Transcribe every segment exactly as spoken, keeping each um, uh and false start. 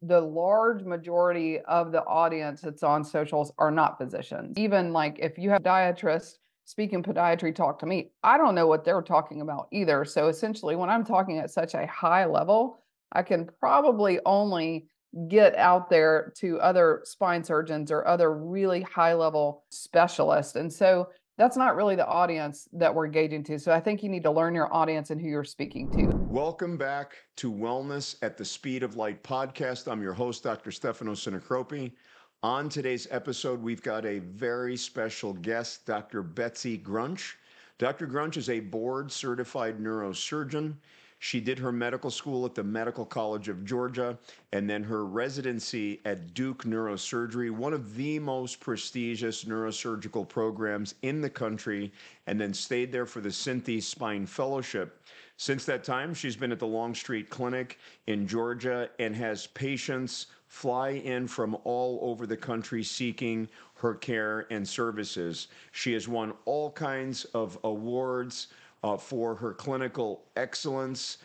the large majority of the audience that's on socials are not physicians. Even like if you have a podiatrist speaking podiatry talk to me, I don't know what they're talking about either. So essentially, when I'm talking at such a high level, I can probably only get out there to other spine surgeons or other really high level specialists. And so that's not really the audience that we're engaging to. So I think you need to learn your audience and who you're speaking to. Welcome back to Wellness at the Speed of Light podcast. I'm your host, Doctor Stefano Sinacropi. On today's episode, we've got a very special guest, Doctor Betsy Grunch. Doctor Grunch is a board certified neurosurgeon. She did her medical school at the Medical College of Georgia and then her residency at Duke Neurosurgery, one of the most prestigious neurosurgical programs in the country, and then stayed there for the Synthes Spine Fellowship. Since that time, she's been at the Longstreet Clinic in Georgia and has patients fly in from all over the country seeking her care and services. She has won all kinds of awards uh, for her clinical excellence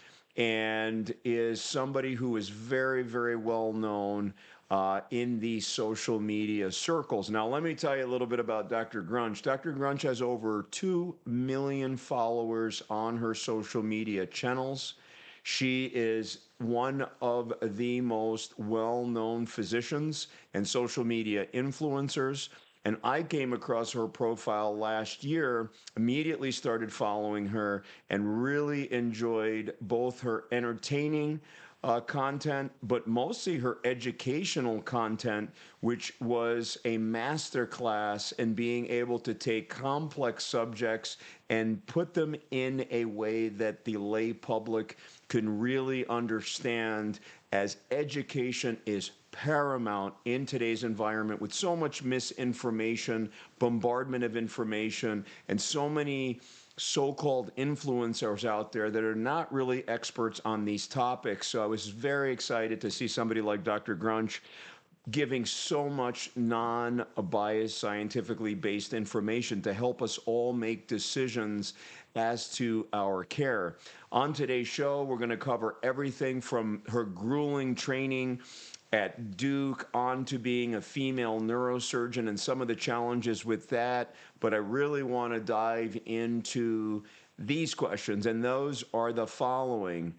and is somebody who is very, very well known uh, in the social media circles. Now, let me tell you a little bit about Doctor Grunch. Doctor Grunch has over two million followers on her social media channels. She is one of the most well-known physicians and social media influencers. And I came across her profile last year, immediately started following her, and really enjoyed both her entertaining uh, content, but mostly her educational content, which was a masterclass in being able to take complex subjects and put them in a way that the lay public can really understand, as education is paramount in today's environment with so much misinformation, bombardment of information, and so many so-called influencers out there that are not really experts on these topics. So I was very excited to see somebody like Doctor Grunch giving so much non-biased, scientifically based information to help us all make decisions as to our care. On today's show, we're going to cover everything from her grueling training at Duke on to being a female neurosurgeon and some of the challenges with that. But I really want to dive into these questions, and those are the following.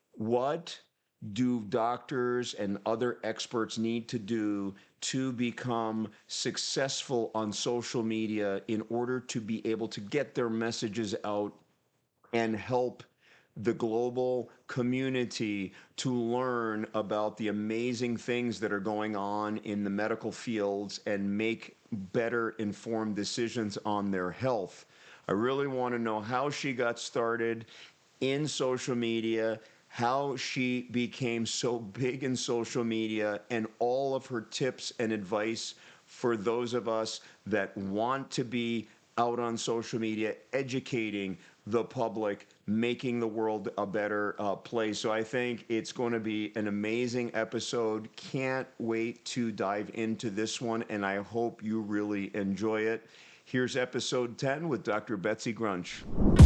What do doctors and other experts need to do to become successful on social media in order to be able to get their messages out and help the global community to learn about the amazing things that are going on in the medical fields and make better informed decisions on their health? I really want to know how she got started in social media, how she became so big in social media, and all of her tips and advice for those of us that want to be out on social media, educating the public, making the world a better uh, place. So I think it's going to be an amazing episode. Can't wait to dive into this one, and I hope you really enjoy it. Here's episode ten with Doctor Betsy Grunch.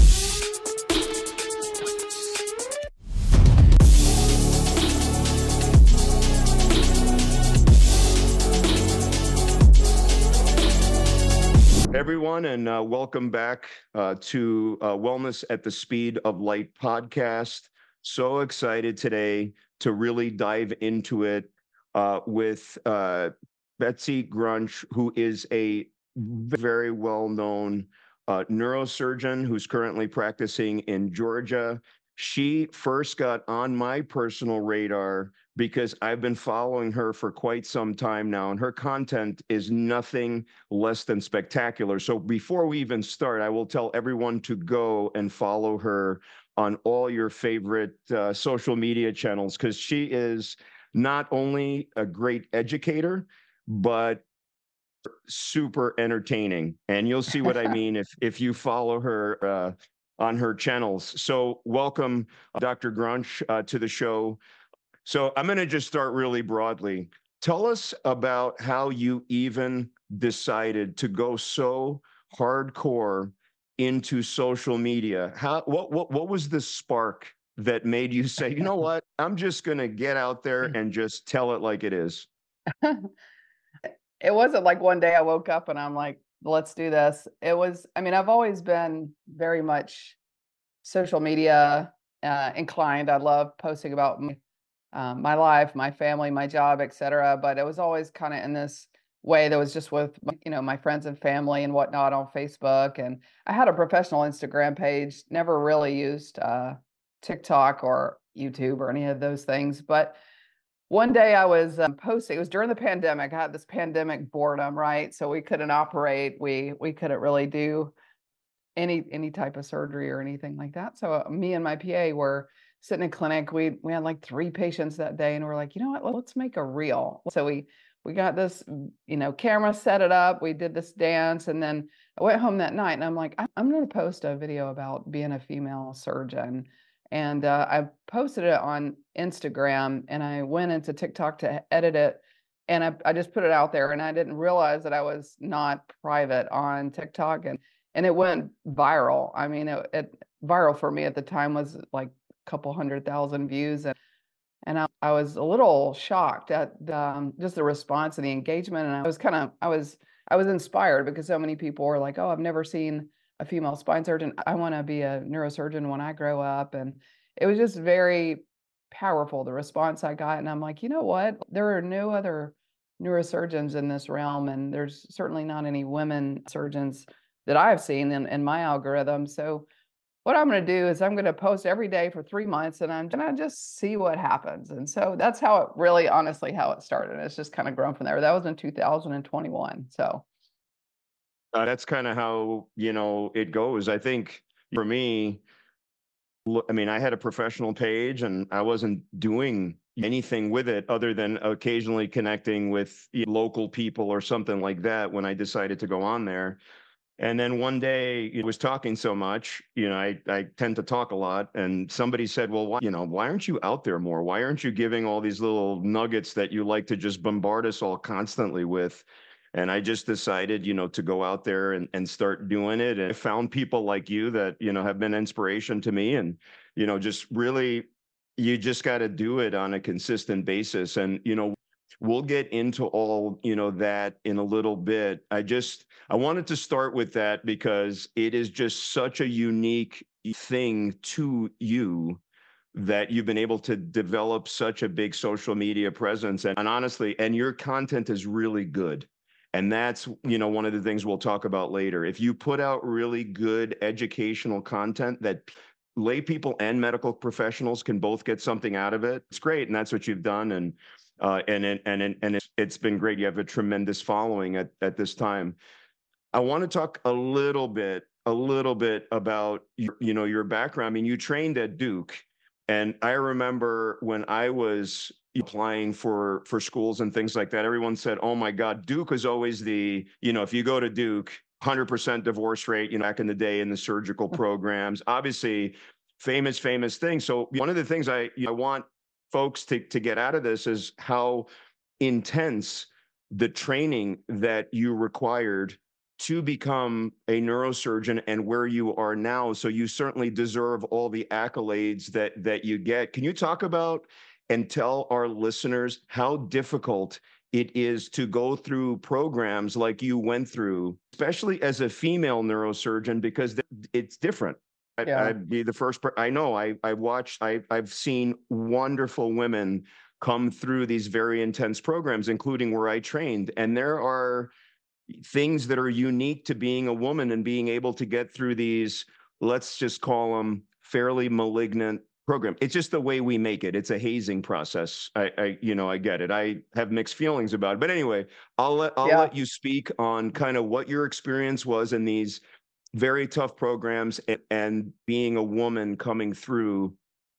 Everyone, and uh, welcome back uh, to uh, Wellness at the Speed of Light podcast. So excited today to really dive into it uh, with uh, Betsy Grunch, who is a very well-known uh, neurosurgeon who's currently practicing in Georgia. She first got on my personal radar because I've been following her for quite some time now, and her content is nothing less than spectacular. So before we even start, I will tell everyone to go and follow her on all your favorite uh, social media channels, because she is not only a great educator, but super entertaining. And you'll see what I mean if if you follow her uh, on her channels. So welcome, Doctor Grunch, uh, to the show. So I'm going to just start really broadly. Tell us about how you even decided to go so hardcore into social media. How what what what was the spark that made you say, you know what, I'm just going to get out there and just tell it like it is? It wasn't like one day I woke up and I'm like, let's do this. It was, I mean, I've always been very much social media uh, inclined. I love posting about my, um, my life, my family, my job, et cetera. But it was always kind of in this way that was just with, you know, my friends and family and whatnot on Facebook. And I had a professional Instagram page, never really used uh, TikTok or YouTube or any of those things. But one day I was um, posting, it was during the pandemic. I had this pandemic boredom, right? So we couldn't operate. We we couldn't really do any any type of surgery or anything like that. So uh, me and my P A were sitting in clinic. We we had like three patients that day, and we're like, you know what? Let's make a reel. So we we got this, you know, camera, set it up. We did this dance, and then I went home that night, and I'm like, I'm, I'm going to post a video about being a female surgeon. And uh, I posted it on Instagram, and I went into TikTok to edit it. And I, I just put it out there, and I didn't realize that I was not private on TikTok. And and it went viral. I mean, it, it viral for me at the time was like a couple hundred thousand views, and and I, I was a little shocked at um, just the response and the engagement. And I was kind of I was I was inspired because so many people were like, "Oh, I've never seen a female spine surgeon. I want to be a neurosurgeon when I grow up." And it was just very powerful, the response I got. And I'm like, you know what? There are no other neurosurgeons in this realm, and there's certainly not any women surgeons that I've seen in, in my algorithm. So what I'm going to do is I'm going to post every day for three months and I'm going to just see what happens. And so that's how it really, honestly, how it started. It's just kind of grown from there. That was in two thousand twenty-one. So Uh, that's kind of how, you know, it goes. I think for me, look, I mean, I had a professional page and I wasn't doing anything with it other than occasionally connecting with you know, local people or something like that when I decided to go on there. And then one day I was talking so much, you know, I, I tend to talk a lot. And somebody said, well, why, you know, why aren't you out there more? Why aren't you giving all these little nuggets that you like to just bombard us all constantly with? And I just decided, you know, to go out there and, and start doing it. And I found people like you that, you know, have been inspiration to me. And, you know, just really, you just got to do it on a consistent basis. And, you know, we'll get into all, you know, that in a little bit. I just, I wanted to start with that because it is just such a unique thing to you that you've been able to develop such a big social media presence. And, and honestly, and your content is really good. And that's, you know, one of the things we'll talk about later. If you put out really good educational content that lay people and medical professionals can both get something out of it, it's great. And that's what you've done. And uh, and and and and it's, it's been great. You have a tremendous following at at this time. I want to talk a little bit, a little bit about your, you know, your background. I mean, you trained at Duke, and I remember when I was applying for for schools and things like that, everyone said, "Oh my God, Duke is always the, you know, if you go to Duke, one hundred percent divorce rate, you know, back in the day in the surgical programs, obviously famous, famous thing." So one of the things I, you know, I want folks to to get out of this is how intense the training that you required to become a neurosurgeon and where you are now. So you certainly deserve all the accolades that that you get. Can you talk about and tell our listeners how difficult it is to go through programs like you went through, especially as a female neurosurgeon, because it's different. I, yeah. I'd be the first. Per- I know. I I watched. I I've seen wonderful women come through these very intense programs, including where I trained, and there are things that are unique to being a woman and being able to get through these, let's just call them fairly malignant program. It's just the way we make it. It's a hazing process. I, I, you know, I get it. I have mixed feelings about it, but anyway, I'll let, I'll Yeah. let you speak on kind of what your experience was in these very tough programs and, and being a woman coming through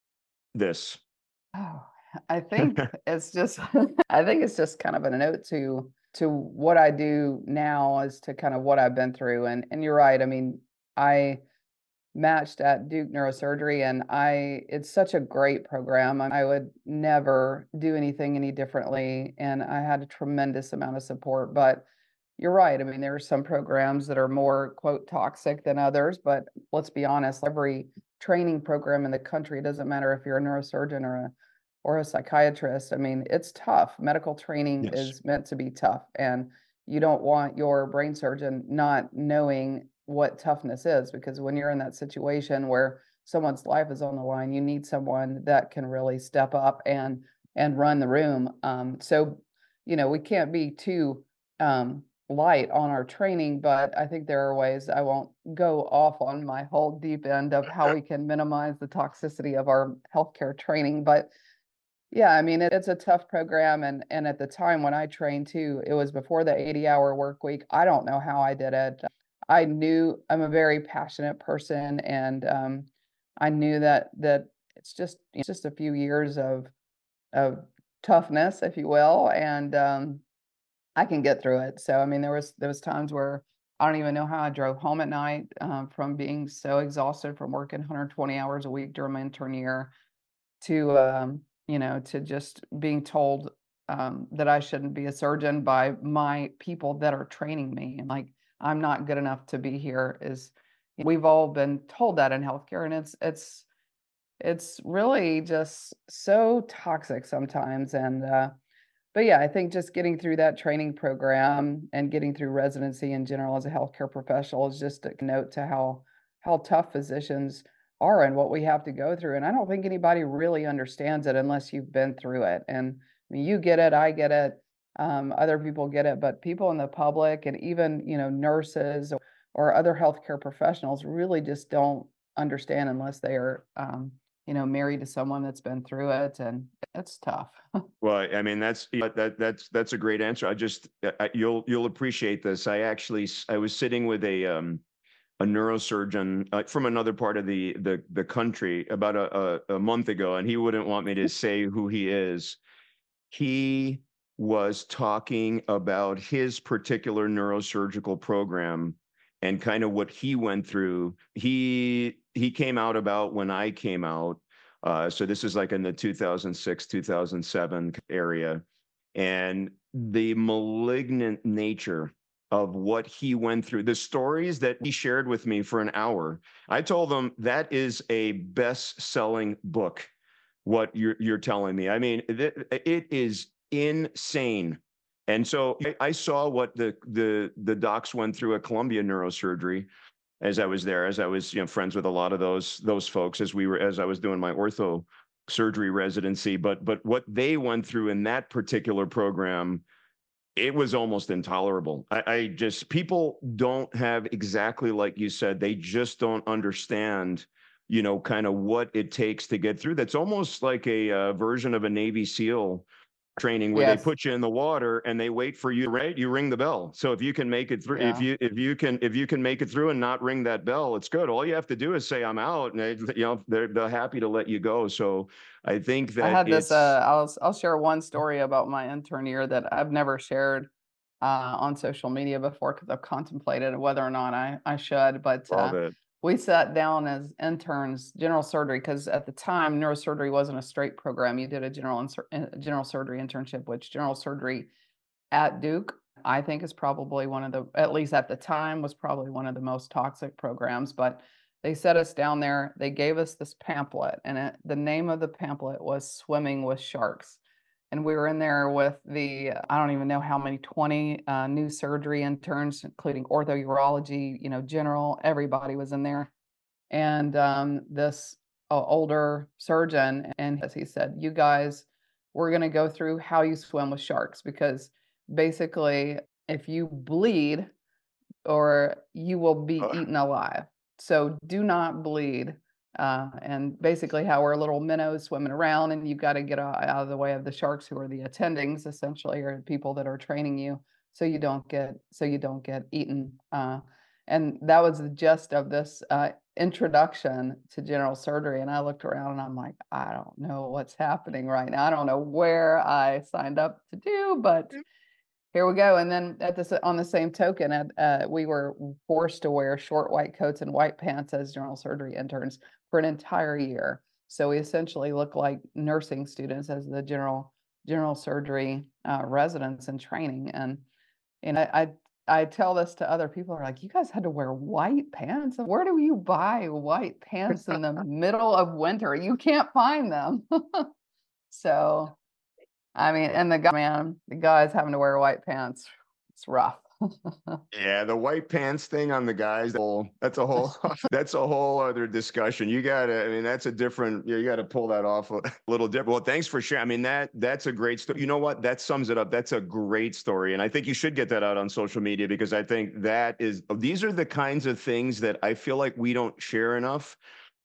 this. Oh, I think it's just I think it's just kind of a note to to what I do now as to kind of what I've been through. And and you're right. I mean, I matched at Duke Neurosurgery and I it's such a great program. I would never do anything any differently. And I had a tremendous amount of support. But you're right. I mean, there are some programs that are more, quote, toxic than others, but let's be honest, every training program in the country. It doesn't matter if you're a neurosurgeon or a or a psychiatrist. I mean, it's tough. Medical training Yes. is meant to be tough, and you don't want your brain surgeon not knowing what toughness is, because when you're in that situation where someone's life is on the line, you need someone that can really step up and and run the room. Um, so, you know, we can't be too um, light on our training, but I think there are ways. I won't go off on my whole deep end of how we can minimize the toxicity of our healthcare training, but yeah, I mean, it, it's a tough program. And, and at the time when I trained too, it was before the eighty hour work week. I don't know how I did it. I knew I'm a very passionate person, and um, I knew that, that it's just, it's just a few years of, of toughness, if you will. And um, I can get through it. So, I mean, there was, there was times where I don't even know how I drove home at night um, from being so exhausted from working one hundred twenty hours a week during my intern year to um, you know, to just being told um, that I shouldn't be a surgeon by my people that are training me, and like I'm not good enough to be here. Is we've all been told that in healthcare, and it's it's it's really just so toxic sometimes. And uh, but yeah, I think just getting through that training program and getting through residency in general as a healthcare professional is just a note to how how tough physicians are and what we have to go through. And I don't think anybody really understands it unless you've been through it. And I mean, you get it, I get it, um, other people get it, but people in the public and even, you know, nurses or, or other healthcare professionals really just don't understand unless they are, um, you know, married to someone that's been through it, and it's tough. Well, I mean, that's yeah, that that's that's a great answer. I just I, you'll you'll appreciate this. I actually s- I was sitting with a um a neurosurgeon uh, from another part of the the the country about a, a a month ago, and he wouldn't want me to say who he is. He was talking about his particular neurosurgical program and kind of what he went through. He he came out about when I came out. Uh, so this is like in the two thousand six, two thousand seven area. And the malignant nature of what he went through, the stories that he shared with me for an hour, I told him that is a best-selling book, what you're you're telling me. I mean, it, it is insane. And so I, I saw what the the the docs went through at Columbia Neurosurgery as I was there, as I was, you know, friends with a lot of those those folks as we were as I was doing my ortho surgery residency. But but what they went through in that particular program, it was almost intolerable. I, I just people don't have, exactly like you said, they just don't understand, you know, kind of what it takes to get through. That's almost like a uh, version of a Navy SEAL training where they Yes. put you in the water and they wait for you, right? You ring the bell. So if you can make it through, if Yeah. you if you can if you can make it through and not ring that bell, it's good. All you have to do is say I'm out, and they, you know, they're they're happy to let you go. So I think I that had this, it's uh, I'll I'll share one story about my intern year that I've never shared uh, on social media before, because I've contemplated whether or not I, I should. But love uh, it. we sat down as interns, general surgery, because at the time, neurosurgery wasn't a straight program. You did a general, insur- uh, general surgery internship, which general surgery at Duke, I think, is probably one of the, at least at the time, was probably one of the most toxic programs. But they set us down there. They gave us this pamphlet, and it, the name of the pamphlet was Swimming with Sharks. And we were in there with the, I don't even know how many, twenty uh, new surgery interns, including ortho, urology, you know, general, everybody was in there. And um, this uh, older surgeon, and as he said, you guys, we're going to go through how you swim with sharks, because basically, if you bleed, or you will be Uh, eaten alive. So do not bleed. Uh, and basically, how we're little minnows swimming around, and you've got to get out of the way of the sharks, who are the attendings, essentially, or people that are training you, so you don't get so you don't get eaten. Uh, and that was the gist of this uh, introduction to general surgery. And I looked around and I'm like, I don't know what's happening right now. I don't know where I signed up to do, but here we go. And then at this, on the same token, uh, we were forced to wear short white coats and white pants as general surgery interns for an entire year. So we essentially look like nursing students as the general general surgery uh, residents in training. And and I, I I tell this to other people are like, you guys had to wear white pants. Where do you buy white pants in the middle of winter? You can't find them. So, I mean, and the guy, man, the guys having to wear white pants, it's rough. Yeah, the white pants thing on the guys, the whole- that's a whole that's a whole other discussion. You gotta, I mean, that's a different, you gotta pull that off a little different. Well, thanks for sharing. I mean, that that's a great story. You know what? That sums it up. That's a great story. And I think you should get that out on social media because I think that is, these are the kinds of things that I feel like we don't share enough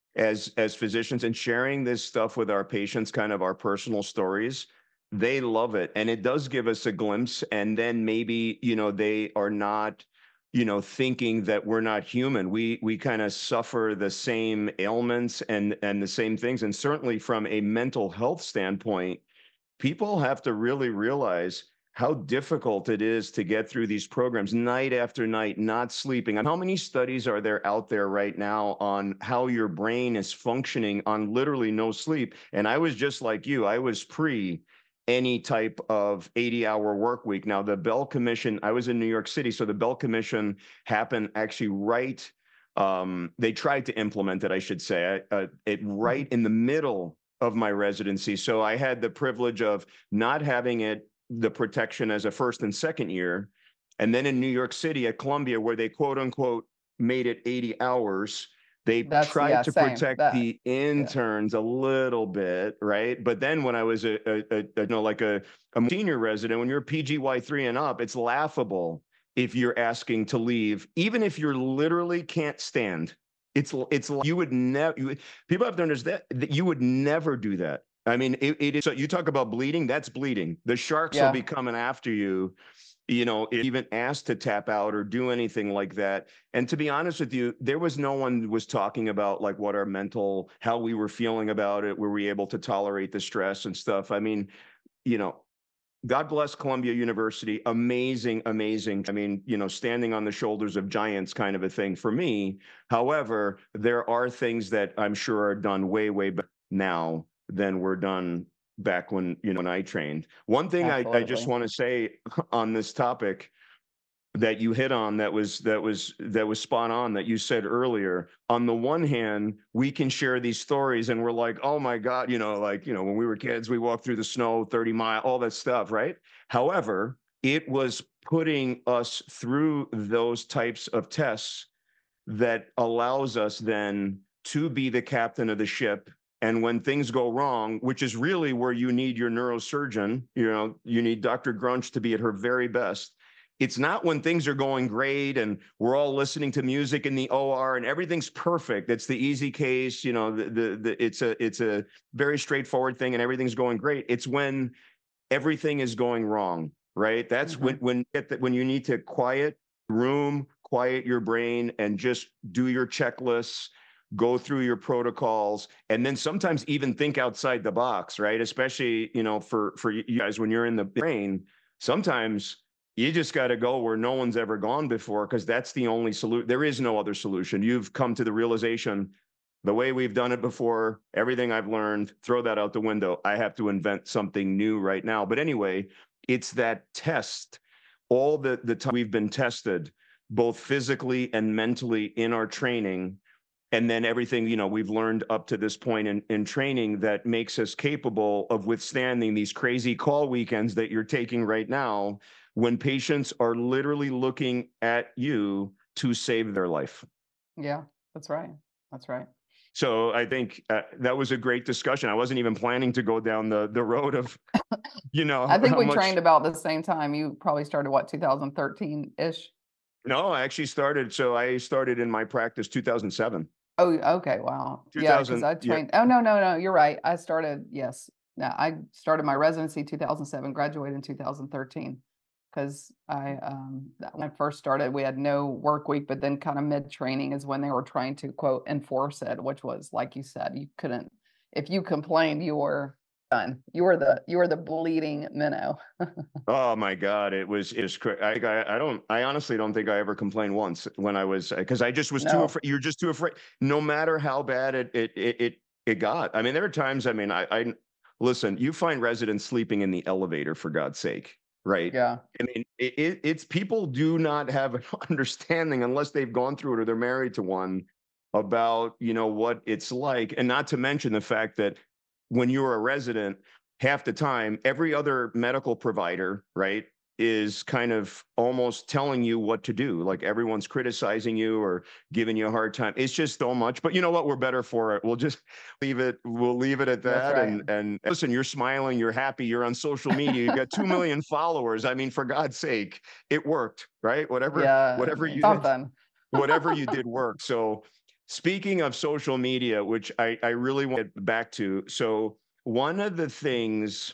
as as physicians, and sharing this stuff with our patients, kind of our personal stories. They love it, and it does give us a glimpse. And then maybe, you know, they are not, you know, thinking that we're not human. We we kind of suffer the same ailments and and the same things. And certainly from a mental health standpoint, people have to really realize how difficult it is to get through these programs night after night, not sleeping. How many studies are there out there right now on how your brain is functioning on literally no sleep? And I was just like you, I was pre any type of eighty hour work week. Now, the Bell Commission, I was in New York City, so the Bell Commission happened actually right. Um, they tried to implement it, I should say, uh, it right in the middle of my residency. So I had the privilege of not having it, the protection as a first and second year. And then in New York City at Columbia, where they quote unquote made it eighty hours, they That's, tried yeah, to same. protect That, the yeah. interns a little bit, right? But then when I was a, a, a, a you know, like a, a senior resident, when you're P G Y three and up, it's laughable if you're asking to leave, even if you're literally can't stand. It's it's you would never. You, people have to understand that you would never do that. I mean, it, it is. So you talk about bleeding. That's bleeding. The sharks will Yeah. be coming after you. You know, if even asked to tap out or do anything like that. And to be honest with you, there was no one was talking about like what our mental, how we were feeling about it. Were we able to tolerate the stress and stuff? I mean, you know, God bless Columbia University. Amazing, amazing. I mean, you know, standing on the shoulders of giants kind of a thing for me. However, there are things that I'm sure are done way, way better now than were done back when, you know, when I trained. One thing I, I just Absolutely. want to say on this topic that you hit on that was that was that was spot on, that you said earlier. On the one hand, we can share these stories and we're like, oh my God, you know, like, you know, when we were kids, we walked through the snow, thirty mile, all that stuff, right? However, it was putting us through those types of tests that allows us then to be the captain of the ship. And when things go wrong, which is really where you need your neurosurgeon, you know, you need Doctor Grunch to be at her very best. It's not when things are going great and we're all listening to music in the O R and everything's perfect. It's the easy case, you know, the, the, the it's a it's a very straightforward thing and everything's going great. It's when everything is going wrong, right? That's Mm-hmm. when when when you need to quiet room, quiet your brain, and just do your checklists, go through your protocols, and then sometimes even think outside the box, right? Especially, you know, for for you guys when you're in the brain, sometimes you just got to go where no one's ever gone before, because that's the only solution. There is no other solution. You've come to the realization, the way we've done it before, everything I've learned, throw that out the window. I have to invent something new right now. But anyway, it's that test. All the, the time we've been tested, both physically and mentally in our training, and then everything, you know, we've learned up to this point in, in training that makes us capable of withstanding these crazy call weekends that you're taking right now, when patients are literally looking at you to save their life. Yeah, that's right. That's right. So I think uh, that was a great discussion. I wasn't even planning to go down the the road of, you know, I think how we much. trained about the same time. You probably started what, two thousand thirteen ish? No, I actually started. So I started in my practice two thousand seven. Oh, okay. Wow. Yeah, because two thousand, I yeah. trained. Oh, no, no, no. You're right. I started, yes. No, I started my residency two thousand seven, graduated in two thousand thirteen. Because I, um, that- when I first started, we had no work week, but then kind of mid training is when they were trying to quote enforce it, which was like you said, you couldn't, if you complained, you were done. You were the you were the bleeding minnow. Oh my God, it was it was cra- I, I I don't I honestly don't think I ever complained once when I was, because I just was too No, afraid. You're just too afraid. No matter how bad it it it it, it got. I mean, there are times. I mean, I I listen. You find residents sleeping in the elevator, for God's sake. right? Yeah. I mean, it, it, it's people do not have an understanding unless they've gone through it or they're married to one about, you know, what it's like. And not to mention the fact that when you're a resident, half the time, every other medical provider, right, is kind of almost telling you what to do. Like everyone's criticizing you or giving you a hard time. It's just so much. But you know what? We're better for it. We'll just leave it. We'll leave it at That's that. right. And and listen, you're smiling. You're happy. You're on social media. You've got two million followers. I mean, for God's sake, it worked, right? Whatever Yeah. whatever you did, Something. whatever you did worked. So speaking of social media, which I I really want to get back to. So one of the things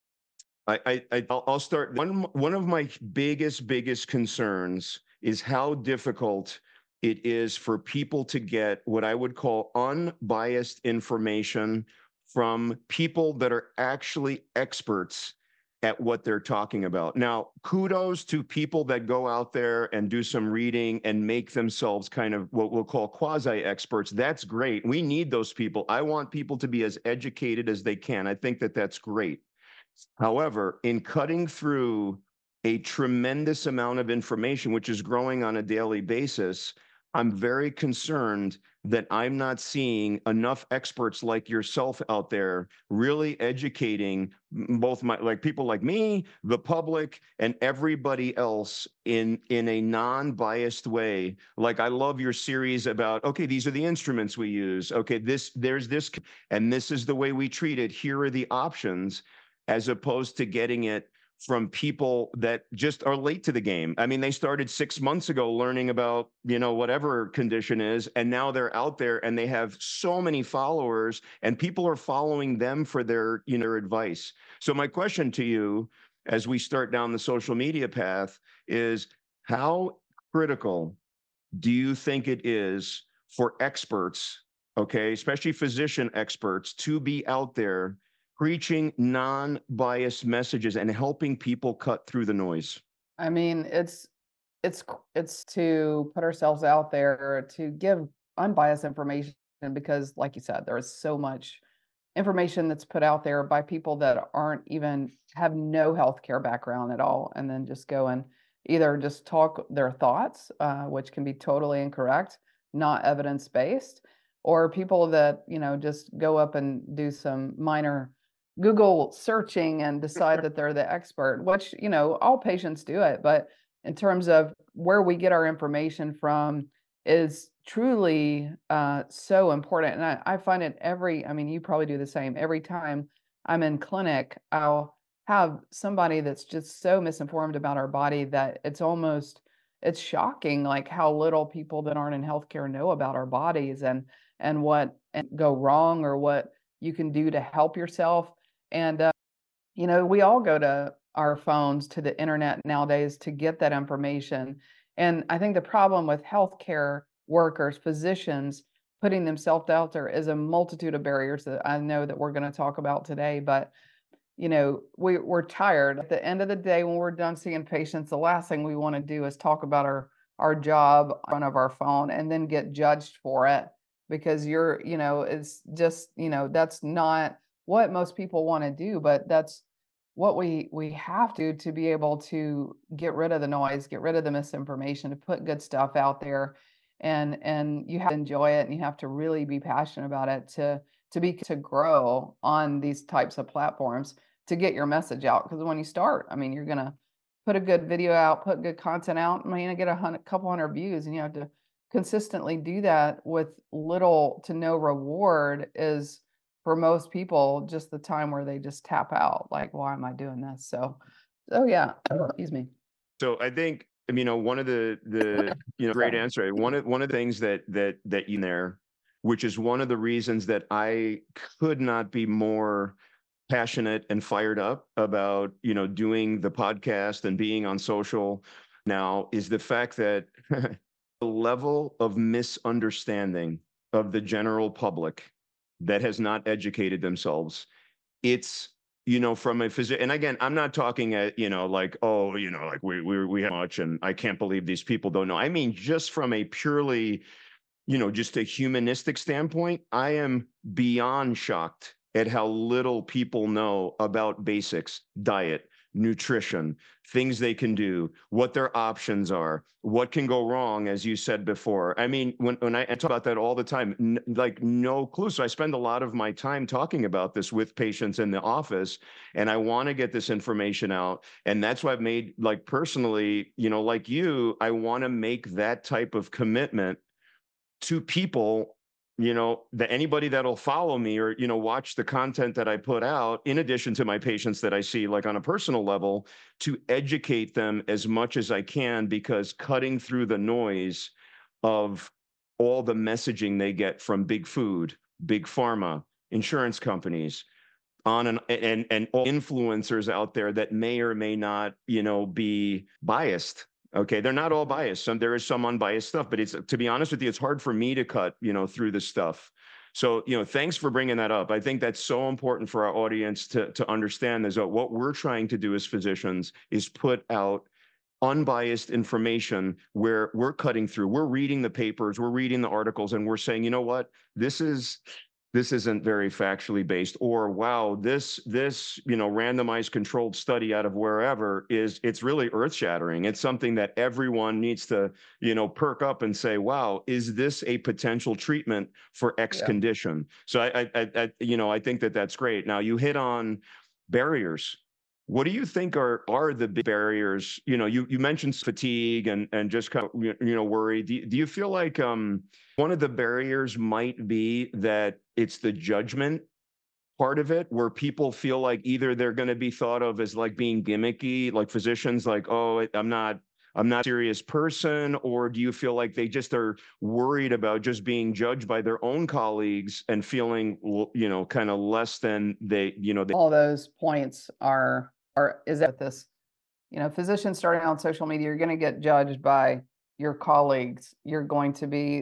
I, I, I I'll I'll start. One one of my biggest biggest concerns is how difficult it is for people to get what I would call unbiased information from people that are actually experts at what they're talking about. Now, kudos to people that go out there and do some reading and make themselves kind of what we'll call quasi experts. That's great. We need those people. I want people to be as educated as they can. I think that that's great. However, in cutting through a tremendous amount of information, which is growing on a daily basis, I'm very concerned that I'm not seeing enough experts like yourself out there really educating both my like people like me, the public, and everybody else in in a non-biased way. Like I love your series about, okay, these are the instruments we use. Okay, this there's this, and this is the way we treat it. Here are the options, as opposed to getting it from people that just are late to the game. I mean, they started six months ago learning about, you know, whatever condition is, and now they're out there and they have so many followers and people are following them for their, you know, advice. So my question to you, as we start down the social media path, is how critical do you think it is for experts, okay, especially physician experts, to be out there preaching non-biased messages and helping people cut through the noise? I mean, it's it's c- it's to put ourselves out there to give unbiased information because, like you said, there is so much information that's put out there by people that aren't even have no healthcare background at all, and then just go and either just talk their thoughts, uh, which can be totally incorrect, not evidence based, or people that you know just go up and do some minor Google searching and decide that they're the expert, which, you know, all patients do it. But in terms of where we get our information from is truly uh, so important. And I, I find it every, I mean, you probably do the same. Every time I'm in clinic, I'll have somebody that's just so misinformed about our body that it's almost, it's shocking like how little people that aren't in healthcare know about our bodies and and what and go wrong or what you can do to help yourself. And, uh, you know, we all go to our phones, to the internet nowadays to get that information. And I think the problem with healthcare workers, physicians, putting themselves out there is a multitude of barriers that I know that we're going to talk about today. But, you know, we, we're tired. At the end of the day, when we're done seeing patients, the last thing we want to do is talk about our, our job in front of our phone and then get judged for it because you're, you know, it's just, you know, that's not what most people want to do, but that's what we we have to to be able to get rid of the noise, get rid of the misinformation, to put good stuff out there, and and you have to enjoy it, and you have to really be passionate about it to to be to grow on these types of platforms to get your message out. Because when you start, I mean, you're gonna put a good video out, put good content out, I mean, get a hundred, couple hundred views, and you have to consistently do that with little to no reward is for most people just the time where they just tap out like why am I doing this? So so yeah, excuse me. So I think, you know, one of the the you know great Sorry. answer. One of one of the things that that that you there, which is one of the reasons that I could not be more passionate and fired up about, you know, doing the podcast and being on social now, is the fact that the level of misunderstanding of the general public that has not educated themselves. It's, you know, from a physician, and again, I'm not talking at, you know, like, oh, you know, like we we we have much, and I can't believe these people don't know. I mean, just from a purely, you know, just a humanistic standpoint, I am beyond shocked at how little people know about basics: diet, nutrition, things they can do, what their options are, what can go wrong, as you said before. I mean, when, when I, I talk about that all the time, n- like no clue. So I spend a lot of my time talking about this with patients in the office, and I want to get this information out. And that's why I've made, like personally, you know, like you, I want to make that type of commitment to people, you know, that anybody that'll follow me or, you know, watch the content that I put out, in addition to my patients that I see like on a personal level, to educate them as much as I can, because cutting through the noise of all the messaging they get from big food, big pharma, insurance companies, on an, and and all influencers out there that may or may not, you know, be biased. Okay, they're not all biased. Some there is some unbiased stuff, but it's, to be honest with you, it's hard for me to cut, you know, through this stuff. So, you know, thanks for bringing that up. I think that's so important for our audience to to understand, is that what we're trying to do as physicians is put out unbiased information where we're cutting through. We're reading the papers, we're reading the articles, and we're saying, you know what, this is this isn't very factually based, or wow, this this you know randomized controlled study out of wherever is, it's really earth shattering. It's something that everyone needs to, you know perk up and say, wow, is this a potential treatment for X Yeah. condition? So I, I, I, I you know I think that that's great. Now you hit on barriers. What do you think are are the big barriers? You know, you you mentioned fatigue and and just kind of, you know worry. Do you, do you feel like um one of the barriers might be that it's the judgment part of it, where people feel like either they're going to be thought of as like being gimmicky, like physicians, like, oh, I'm not I'm not a serious person, or do you feel like they just are worried about just being judged by their own colleagues and feeling, you know, kind of less than they, you know, they, All those points are are is that this, you know, physicians starting on social media, you're going to get judged by your colleagues. You're going to be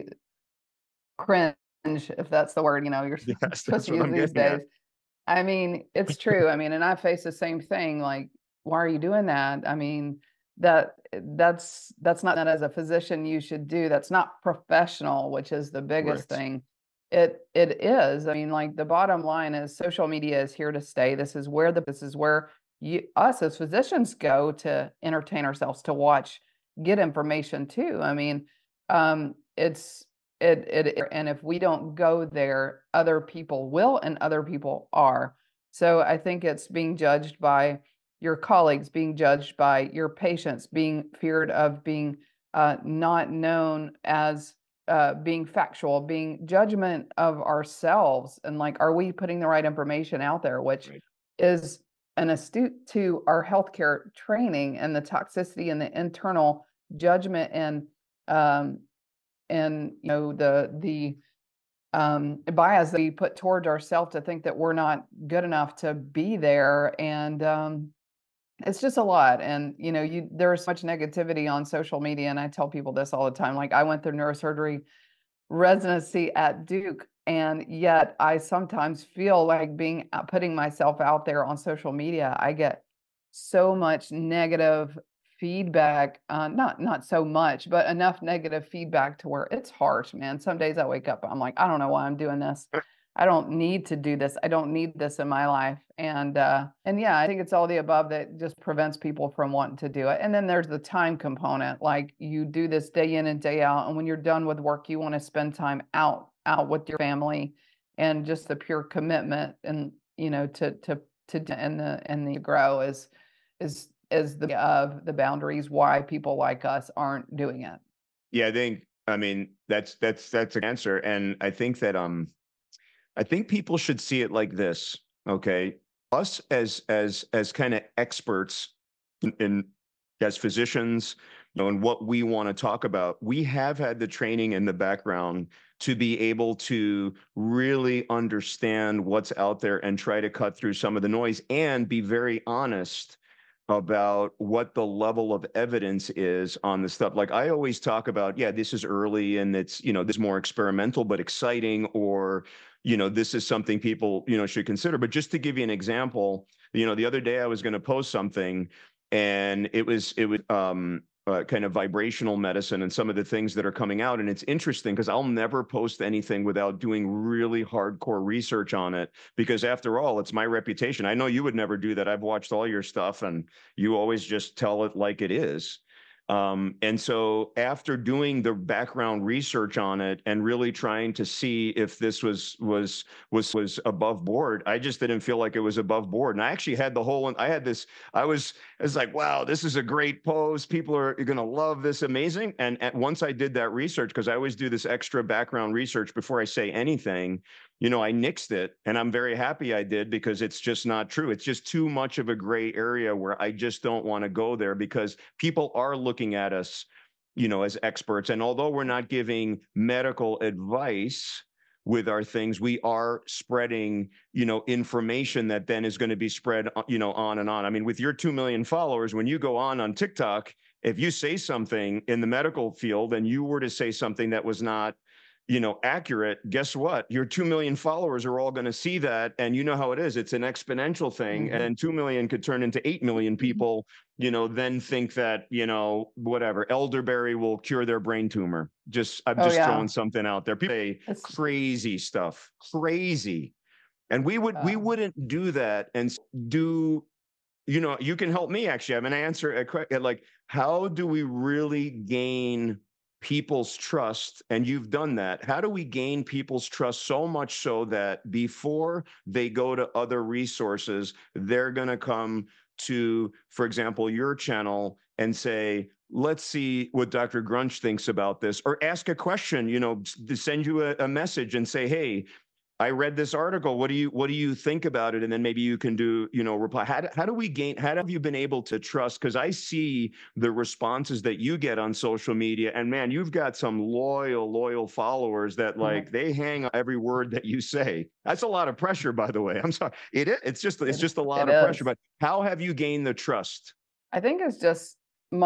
cringe, if that's the word, you know, you're yes, supposed that's to what use I'm these getting at. days. I mean, it's true. I mean, and I face the same thing. Like, why are you doing that? I mean, that that's that's not that as a physician you should do. That's not professional, which is the biggest Correct. thing. It it is. I mean, like the bottom line is social media is here to stay. This is where the this is where you us as physicians go to entertain ourselves, to watch, get information too. I mean, um, it's it, it and if we don't go there, other people will, and other people are. So I think it's being judged by your colleagues, being judged by your patients, being feared of being uh, not known as uh, being factual, being judgment of ourselves, and like, are we putting the right information out there, which Right. is an astute to our healthcare training, and the toxicity and the internal judgment, and um, and you know the the um, bias that we put towards ourselves to think that we're not good enough to be there, and um, it's just a lot. And you know, you there's much negativity on social media, and I tell people this all the time. Like, I went through neurosurgery residency at Duke, and yet I sometimes feel like being uh, putting myself out there on social media. I get so much negative feedback, uh, not not so much, but enough negative feedback to where it's harsh, man. Some days I wake up, I'm like, I don't know why I'm doing this. I don't need to do this. I don't need this in my life. And uh, and yeah, I think it's all the above that just prevents people from wanting to do it. And then there's the time component. Like, you do this day in and day out, and when you're done with work, you want to spend time out out with your family, and just the pure commitment, and you know, to to to and the and the grow is is is the of the boundaries why people like us aren't doing it. Yeah, I think, I mean, that's that's that's an answer. And I think that um I think people should see it like this. Okay. Us as as as kind of experts in, in as physicians, you know, and what we want to talk about, we have had the training in the background to be able to really understand what's out there and try to cut through some of the noise and be very honest about what the level of evidence is on the stuff. Like I always talk about, yeah, this is early and it's, you know, this is more experimental but exciting, or, you know, this is something people, you know, should consider. But just to give you an example, you know, the other day I was going to post something, and it was it was um uh, kind of vibrational medicine and some of the things that are coming out. And it's interesting because I'll never post anything without doing really hardcore research on it, because after all, it's my reputation. I know you would never do that. I've watched all your stuff and you always just tell it like it is. Um, and so after doing the background research on it and really trying to see if this was was was was above board, I just didn't feel like it was above board. And I actually had the whole I had this, I was I was like, wow, this is a great post. People are going to love this, amazing. And at, once I did that research, because I always do this extra background research before I say anything, you know, I nixed it, and I'm very happy I did, because it's just not true. It's just too much of a gray area where I just don't want to go there, because people are looking at us, you know, as experts. And although we're not giving medical advice with our things, we are spreading, you know, information that then is going to be spread, you know, on and on. I mean, with your two million followers, when you go on on TikTok, if you say something in the medical field and you were to say something that was not, you know, accurate, guess what? Your two million followers are all going to see that. And you know how it is. It's an exponential thing. Mhm. And two million could turn into eight million people, you know, then think that, you know, whatever, elderberry will cure their brain tumor. Just, I'm Oh just yeah. throwing something out there. People say It's crazy stuff, crazy. And we would, we uh, wouldn't do that and do, you know, you can help me actually. I'm going to answer a question, like, how do we really gain people's trust? And you've done that. How do we gain people's trust so much so that before they go to other resources, they're going to come to, for example, your channel and say, let's see what Doctor Grunch thinks about this, or ask a question, you know, send you a, a message and say, hey, I read this article. What do you what do you think about it? And then maybe you can do, you know, reply. How do, how do we gain, how have you been able to trust? Because I see the responses that you get on social media, and man, you've got some loyal, loyal followers that like they hang on every word that you say. That's a lot of pressure, by the way. I'm sorry. It is. It's just it's it, just a lot it of pressure. is. But how have you gained the trust? I think it's just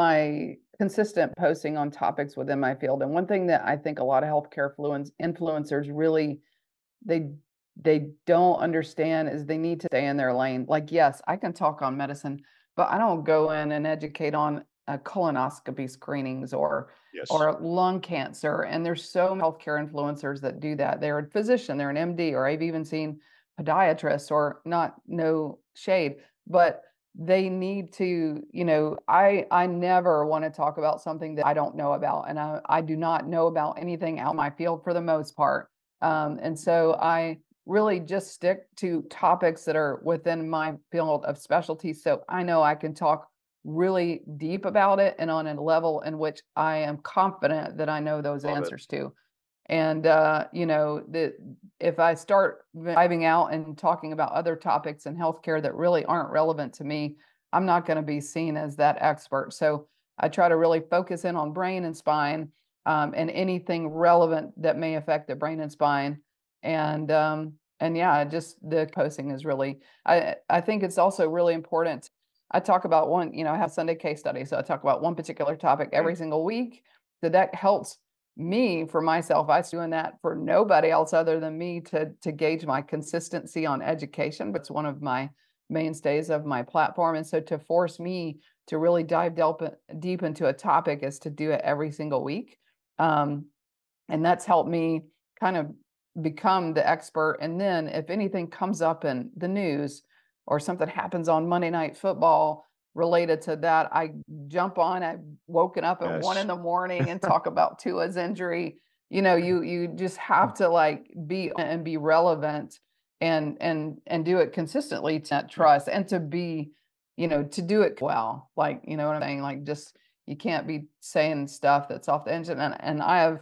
my consistent posting on topics within my field. And one thing that I think a lot of healthcare influence, influencers really they they don't understand is they need to stay in their lane. Like, yes, I can talk on medicine, but I don't go in and educate on uh, colonoscopy screenings or Yes. or lung cancer. And there's so many healthcare influencers that do that. They're a physician, they're an M D, or I've even seen podiatrists, or not no shade, but they need to, you know, I I never want to talk about something that I don't know about. And I, I do not know about anything out in my field for the most part. Um, and so I really just stick to topics that are within my field of specialty. So I know I can talk really deep about it and on a level in which I am confident that I know those Love it. answers to. And uh, you know, the if I start diving out and talking about other topics in healthcare that really aren't relevant to me, I'm not going to be seen as that expert. So I try to really focus in on brain and spine, um, and anything relevant that may affect the brain and spine. And um, and yeah, just the posting is really. I I think it's also really important. I talk about one, you know, I have Sunday case study, so I talk about one particular topic Okay. every single week. So that helps me for myself. I was doing that for nobody else other than me to to gauge my consistency on education, but it's one of my mainstays of my platform. And so to force me to really dive deep, deep into a topic is to do it every single week. Um, and that's helped me kind of become the expert. And then if anything comes up in the news or something happens on Monday Night Football related to that, I jump on. I've woken up at one Yes. in the morning and talk about Tua's injury. You know, you you just have to like be and be relevant and and and do it consistently to not trust and to be, you know, to do it well. Like, you know what I'm saying? Like, just you can't be saying stuff that's off the engine. And and I have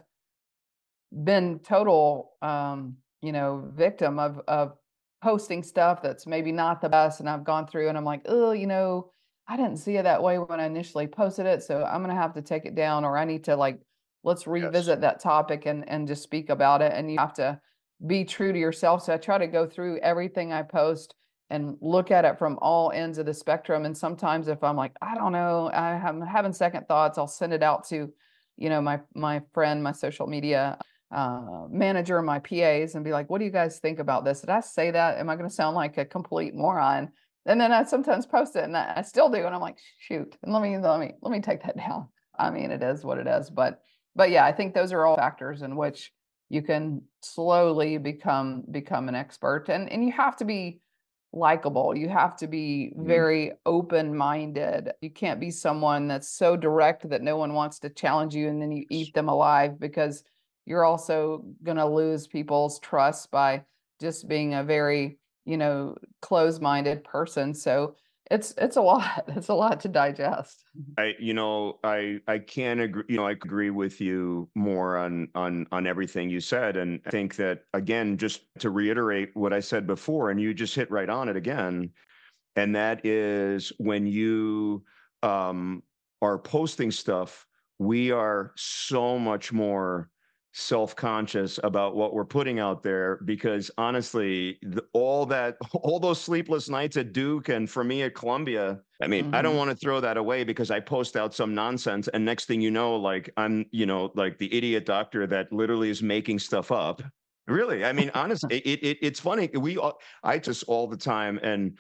been total, um, you know, victim of of posting stuff that's maybe not the best, and I've gone through and I'm like, oh, you know, I didn't see it that way when I initially posted it, so I'm gonna have to take it down, or I need to like let's Yes. revisit that topic and and just speak about it. And you have to be true to yourself. So I try to go through everything I post and look at it from all ends of the spectrum. And sometimes if I'm like, I don't know, I am having second thoughts, I'll send it out to, you know, my my friend, my social media uh, manager, my P As, and be like, what do you guys think about this? Did I say that? Am I going to sound like a complete moron? And then I sometimes post it, and I, I still do, and I'm like, shoot, and let me let me let me take that down. I mean, it is what it is. But but yeah, I think those are all factors in which you can slowly become become an expert. And and you have to be likable. You have to be Mm. very open-minded. You can't be someone that's so direct that no one wants to challenge you and then you eat them alive, because you're also going to lose people's trust by just being a very, you know, closed-minded person. So it's it's a lot. It's a lot to digest. I, you know, I I can agree, you know, I agree with you more on on on everything you said. And I think that, again, just to reiterate what I said before, and you just hit right on it again, and that is when you um, are posting stuff, we are so much more self-conscious about what we're putting out there, because honestly, the, all that, all those sleepless nights at Duke and for me at Columbia, I mean, I don't Mhm. want to throw that away because I post out some nonsense, and next thing you know, like I'm, you know, like the idiot doctor that literally is making stuff up. Really, I mean, honestly, it, it it's funny. We all, I just all the time, and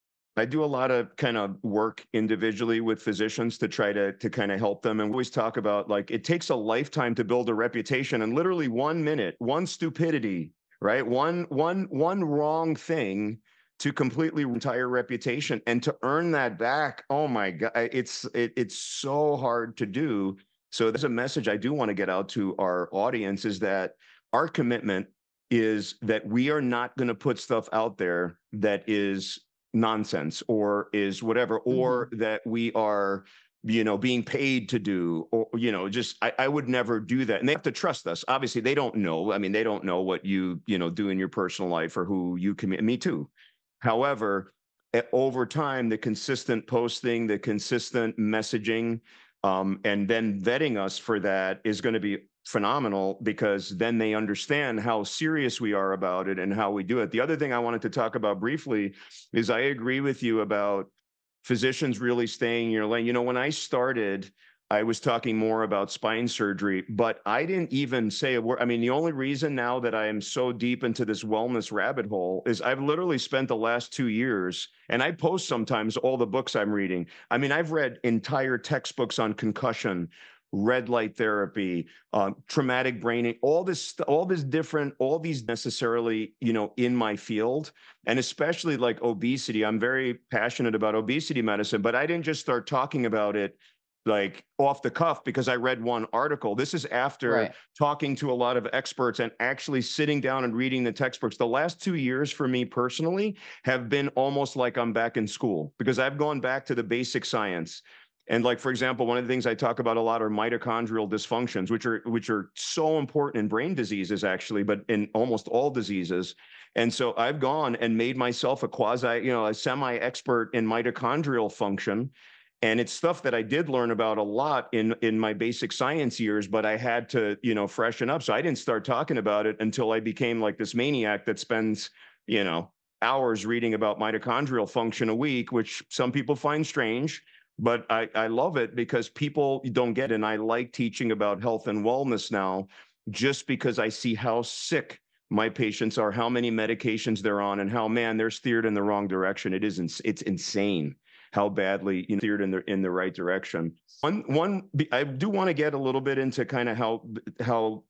I do a lot of kind of work individually with physicians to try to to kind of help them. And we always talk about, like, it takes a lifetime to build a reputation, and literally one minute, one stupidity, right? One one one wrong thing to completely entire reputation, and to earn that back. Oh my God, it's it, it's so hard to do. So there's a message I do want to get out to our audience, is that our commitment is that we are not going to put stuff out there that is nonsense or is whatever, or Mhm. that we are, you know, being paid to do, or, you know, just, I, I would never do that. And they have to trust us. Obviously, they don't know. I mean, they don't know what you, you know, do in your personal life or who you commit. Me too. However, eh, over time, the consistent posting, the consistent messaging, um, and then vetting us for that is going to be phenomenal, because then they understand how serious we are about it and how we do it. The other thing I wanted to talk about briefly is, I agree with you about physicians really staying in your lane. You know, when I started, I was talking more about spine surgery, but I didn't even say a word. I mean, the only reason now that I am so deep into this wellness rabbit hole is I've literally spent the last two years, and I post sometimes all the books I'm reading. I mean, I've read entire textbooks on concussion, red light therapy, um, traumatic brain, all this, all this different, all these necessarily, you know, in my field, and especially like obesity. I'm very passionate about obesity medicine, but I didn't just start talking about it like off the cuff because I read one article. This is after Right. talking to a lot of experts and actually sitting down and reading the textbooks. The last two years for me personally have been almost like I'm back in school, because I've gone back to the basic science. And, like, for example, one of the things I talk about a lot are mitochondrial dysfunctions, which are which are so important in brain diseases, actually, but in almost all diseases. And so I've gone and made myself a quasi, you know, a semi-expert in mitochondrial function. And it's stuff that I did learn about a lot in in my basic science years, but I had to, you know, freshen up. So I didn't start talking about it until I became like this maniac that spends, you know, hours reading about mitochondrial function a week, which some people find strange, but I, I love it because people don't get it. And I like teaching about health and wellness now, just because I see how sick my patients are, how many medications they're on, and how, man, they're steered in the wrong direction. It is, it's insane how badly, you know, steered in the in the right direction. One one I do want to get a little bit into kind of how how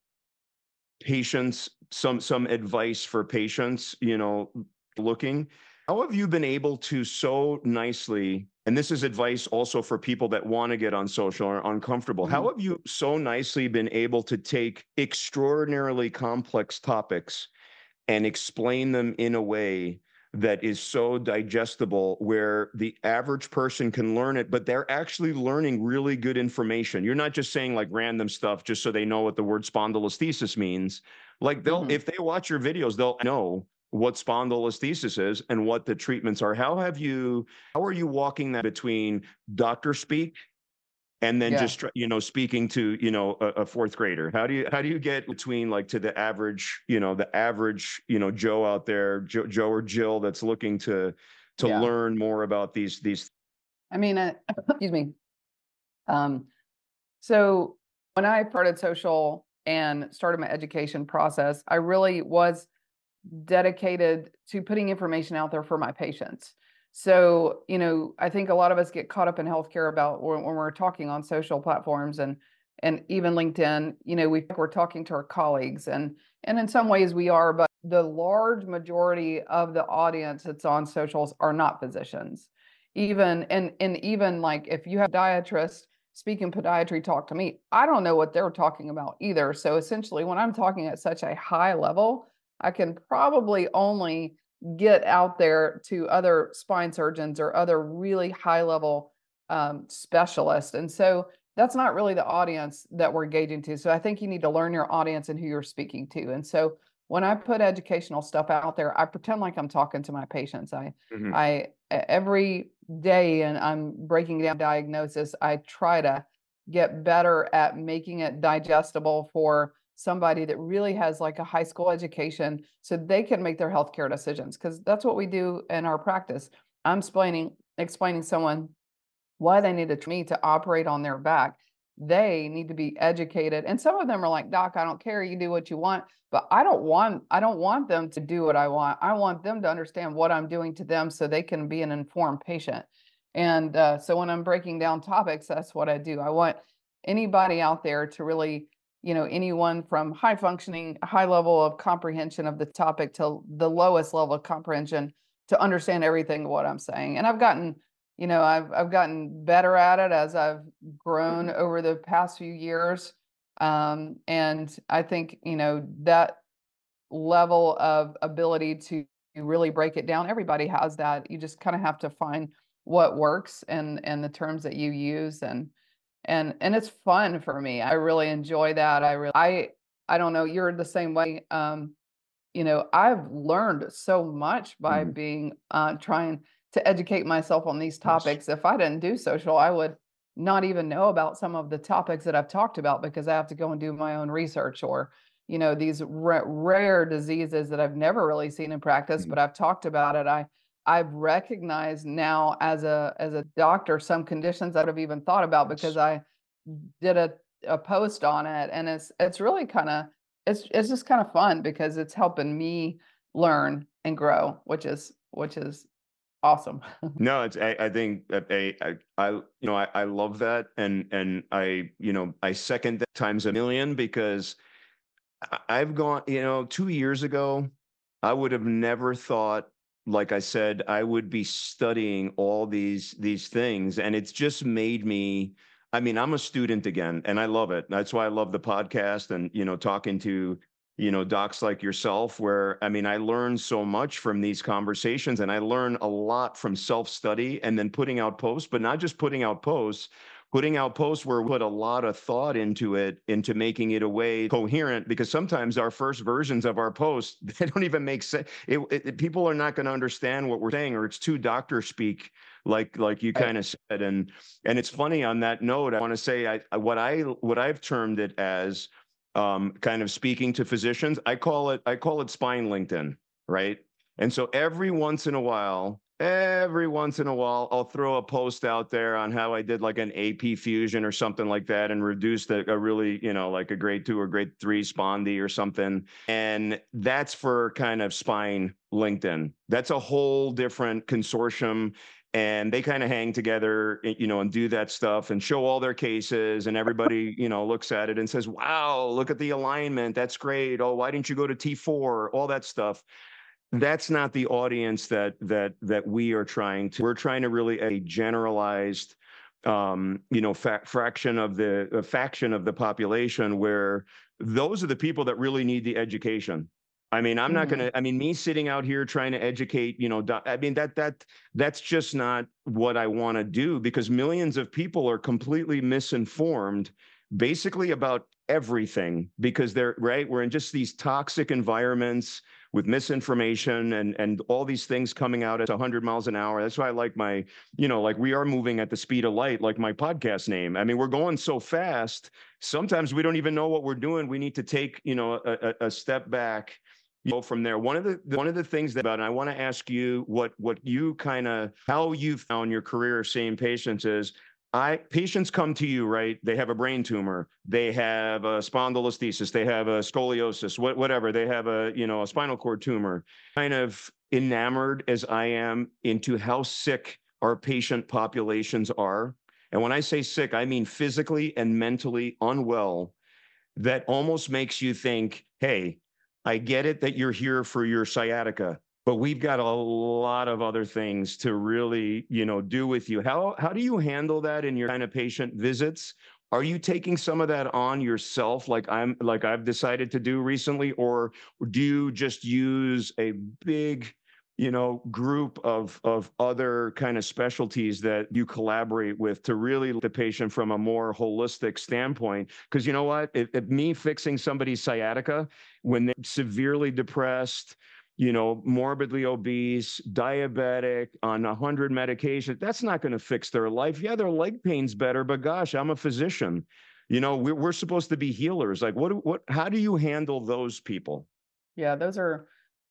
patients, some some advice for patients, you know, looking. How have you been able to so nicely, and this is advice also for people that want to get on social or uncomfortable, how Mhm. have you so nicely been able to take extraordinarily complex topics and explain them in a way that is so digestible where the average person can learn it, but they're actually learning really good information? You're not just saying like random stuff just so they know what the word spondylolisthesis means. Like, they'll, Mhm. if they watch your videos, they'll know what spondylolisthesis is and what the treatments are. How have you, how are you walking that between doctor speak and then Yeah. just, you know, speaking to, you know, a, a fourth grader? How do you, how do you get between, like, to the average, you know, the average, you know, Joe out there, Joe, Joe or Jill that's looking to to Yeah. learn more about these these I mean, uh, excuse me. Um, so when I started social and started my education process, I really was dedicated to putting information out there for my patients. So, you know, I think a lot of us get caught up in healthcare about when, when we're talking on social platforms and and even LinkedIn, you know, we we're talking to our colleagues and and in some ways we are, but the large majority of the audience that's on socials are not physicians. Even and and even like if you have a podiatrist speaking podiatry talk to me, I don't know what they're talking about either. So essentially when I'm talking at such a high level, I can probably only get out there to other spine surgeons or other really high level um, specialists. And so that's not really the audience that we're engaging to. So I think you need to learn your audience and who you're speaking to. And so when I put educational stuff out there, I pretend like I'm talking to my patients. I, Mhm. I every day, and I'm breaking down diagnosis, I try to get better at making it digestible for somebody that really has like a high school education so they can make their healthcare decisions because that's what we do in our practice. I'm explaining explaining someone why they need to me to operate on their back. They need to be educated. And some of them are like, "Doc, I don't care. You do what you want." But I don't want I don't want them to do what I want. I want them to understand what I'm doing to them so they can be an informed patient. And uh, so when I'm breaking down topics, that's what I do. I want anybody out there to really, you know, anyone from high functioning, high level of comprehension of the topic to the lowest level of comprehension to understand everything what I'm saying. And I've gotten you know, I've I've gotten better at it as I've grown over the past few years. Um, and I think, you know, that level of ability to really break it down, everybody has that. You just kind of have to find what works and and the terms that you use and and and it's fun for me. I really enjoy that. I really I I don't know, you're the same way. Um, you know, I've learned so much by Mhm. being uh, trying to educate myself on these Yes. topics. If I didn't do social, I would not even know about some of the topics that I've talked about because I have to go and do my own research or, you know, these ra- rare diseases that I've never really seen in practice, Mhm. but I've talked about it. I I've recognized now as a as a doctor some conditions that I've even thought about because Yes. I did a, a post on it, and it's it's really kind of it's it's just kind of fun because it's helping me learn and grow, which is which is awesome. No, it's I, I think that I, I I you know I, I love that and and I you know I second that times a million because I- I've gone, you know, two years ago, I would have never thought, like I said, I would be studying all these these things. And it's just made me, I mean, I'm a student again, and I love it. That's why I love the podcast and, you know, talking to, you know, docs like yourself, where I mean, I learn so much from these conversations and I learn a lot from self-study and then putting out posts, but not just putting out posts putting out posts where we put a lot of thought into it, into making it a way coherent, because sometimes our first versions of our posts, they don't even make sense. It, it, people are not going to understand what we're saying, or it's too doctor speak, like like you Right. kind of said. And and it's funny on that note, I want to say I, I what I what I've termed it as um, kind of speaking to physicians. I call it I call it spine LinkedIn, right? And so every once in a while, every once in a while, I'll throw a post out there on how I did like an A P fusion or something like that and reduced a, a really, you know, like a grade two or grade three spondy or something. And that's for kind of spine LinkedIn. That's a whole different consortium. And they kind of hang together, you know, and do that stuff and show all their cases. And everybody, you know, looks at it and says, wow, look at the alignment. That's great. Oh, why didn't you go to T four? All that stuff. That's not the audience that that that we are trying to. We're trying to really a generalized, um, you know, fa- fraction of the a faction of the population where those are the people that really need the education. I mean, I'm not going Mhm. to. I mean, me sitting out here trying to educate, you know, doc- I mean that that that's just not what I want to do because millions of people are completely misinformed, basically about everything because they're right. We're in just these toxic environments with misinformation and and all these things coming out at one hundred miles an hour. That's why I like my, you know, like we are moving at the speed of light, like my podcast name. I mean, we're going so fast. Sometimes we don't even know what we're doing. We need to take, you know, a, a step back. You know, from there. One of the one of the things that about, and I want to ask you what what you kind of how you found your career of seeing patients is. I patients come to you, right? They have a brain tumor, they have a spondylolisthesis, they have a scoliosis, what, whatever. They have a, you know, a spinal cord tumor. Kind of enamored as I am into how sick our patient populations are. And when I say sick, I mean physically and mentally unwell. That almost makes you think, hey, I get it that you're here for your sciatica, but we've got a lot of other things to really, you know, do with you. How how do you handle that in your kind of patient visits? Are you taking some of that on yourself, like I'm like I've decided to do recently, or do you just use a big, you know, group of of other kind of specialties that you collaborate with to really look at the patient from a more holistic standpoint? Because you know what, if, if me fixing somebody's sciatica when they're severely depressed, you know, morbidly obese, diabetic, on a hundred medications, that's not going to fix their life. Yeah, their leg pain's better, but gosh, I'm a physician. You know, we're, we're supposed to be healers. Like, what, what, how do you handle those people? Yeah, those are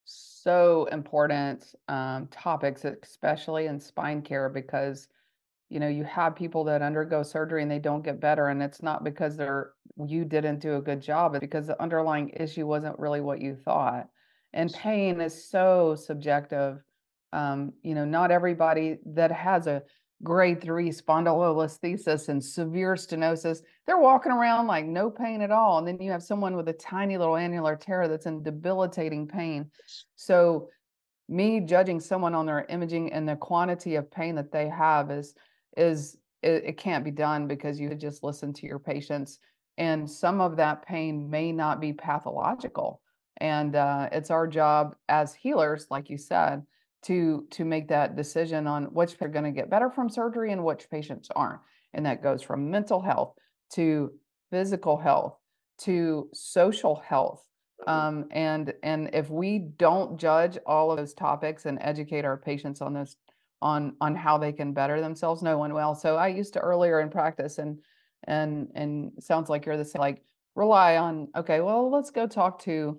so important um, topics, especially in spine care, because you know you have people that undergo surgery and they don't get better, and it's not because they're you didn't do a good job, it's because the underlying issue wasn't really what you thought. And pain is so subjective. Um, you know, not everybody that has a grade three spondylolisthesis and severe stenosis, they're walking around like no pain at all. And then you have someone with a tiny little annular tear that's in debilitating pain. So me judging someone on their imaging and the quantity of pain that they have is is it, it can't be done, because you just listen to your patients, and some of that pain may not be pathological. And uh, it's our job as healers, like you said, to to make that decision on which are going to get better from surgery and which patients aren't. And that goes from mental health to physical health to social health. Um, and and if we don't judge all of those topics and educate our patients on those on on how they can better themselves, no one will. So I used to earlier in practice, and and and it sounds like you're the same, like rely on, okay, well, let's go talk to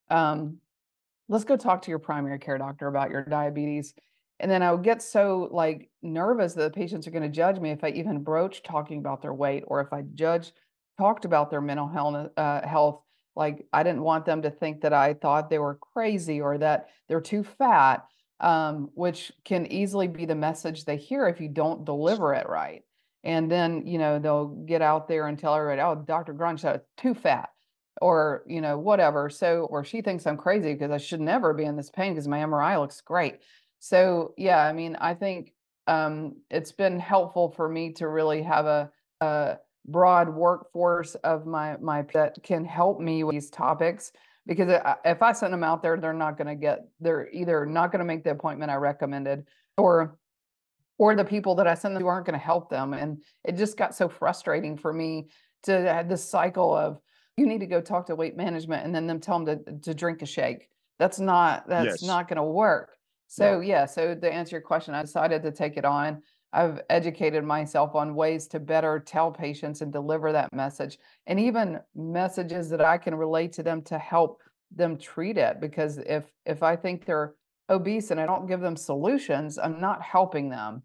um let's go talk to your primary care doctor about your diabetes. And then I would get so like nervous that the patients are going to judge me if I even broach talking about their weight, or if I judge talked about their mental health, uh, health. Like I didn't want them to think that I thought they were crazy or that they're too fat, um, which can easily be the message they hear if you don't deliver it right. And then, you know, they'll get out there and tell everybody, oh, doctor Grunch said it's too fat, or you know whatever. So, or she thinks I'm crazy because I should never be in this pain because my M R I looks great. So yeah, I mean, I think um, it's been helpful for me to really have a, a broad workforce of my my that can help me with these topics, because I- if I send them out there, they're not going to get they're either not going to make the appointment I recommended, or or the people that I send them to aren't going to help them. And it just got so frustrating for me to have this cycle of, you need to go talk to weight management, and then them tell them to, to drink a shake. That's not, that's Yes. not going to work. So No. yeah, so to answer your question, I decided to take it on. I've educated myself on ways to better tell patients and deliver that message, and even messages that I can relate to them to help them treat it. Because if if I think they're obese and I don't give them solutions, I'm not helping them.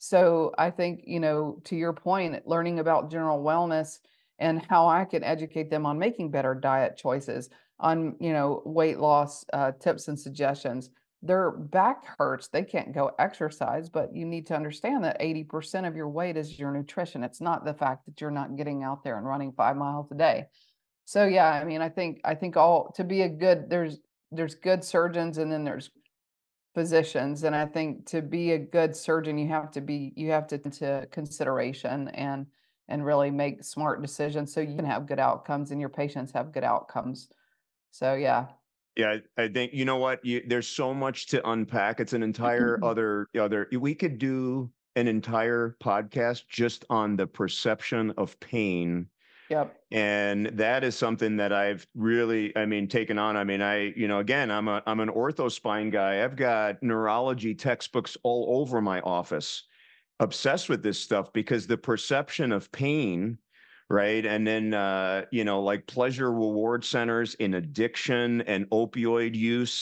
So I think, you know, to your point, learning about general wellness and how I can educate them on making better diet choices, on, you know, weight loss uh, tips and suggestions. Their back hurts, they can't go exercise, but you need to understand that eighty percent of your weight is your nutrition. It's not the fact that you're not getting out there and running five miles a day. So yeah, I mean, I think I think all to be a good there's there's good surgeons, and then there's physicians. And I think to be a good surgeon, you have to be you have to take into consideration and and really make smart decisions so you can have good outcomes and your patients have good outcomes. So yeah. Yeah, I think you know what, you, there's so much to unpack. It's an entire other other. We could do an entire podcast just on the perception of pain, Yep. and that is something that I've really, I mean, taken on. I mean, I, you know, again, I'm a I'm an ortho spine guy. I've got neurology textbooks all over my office, obsessed with this stuff because the perception of pain, right? And then, uh, you know, like pleasure reward centers in addiction and opioid use,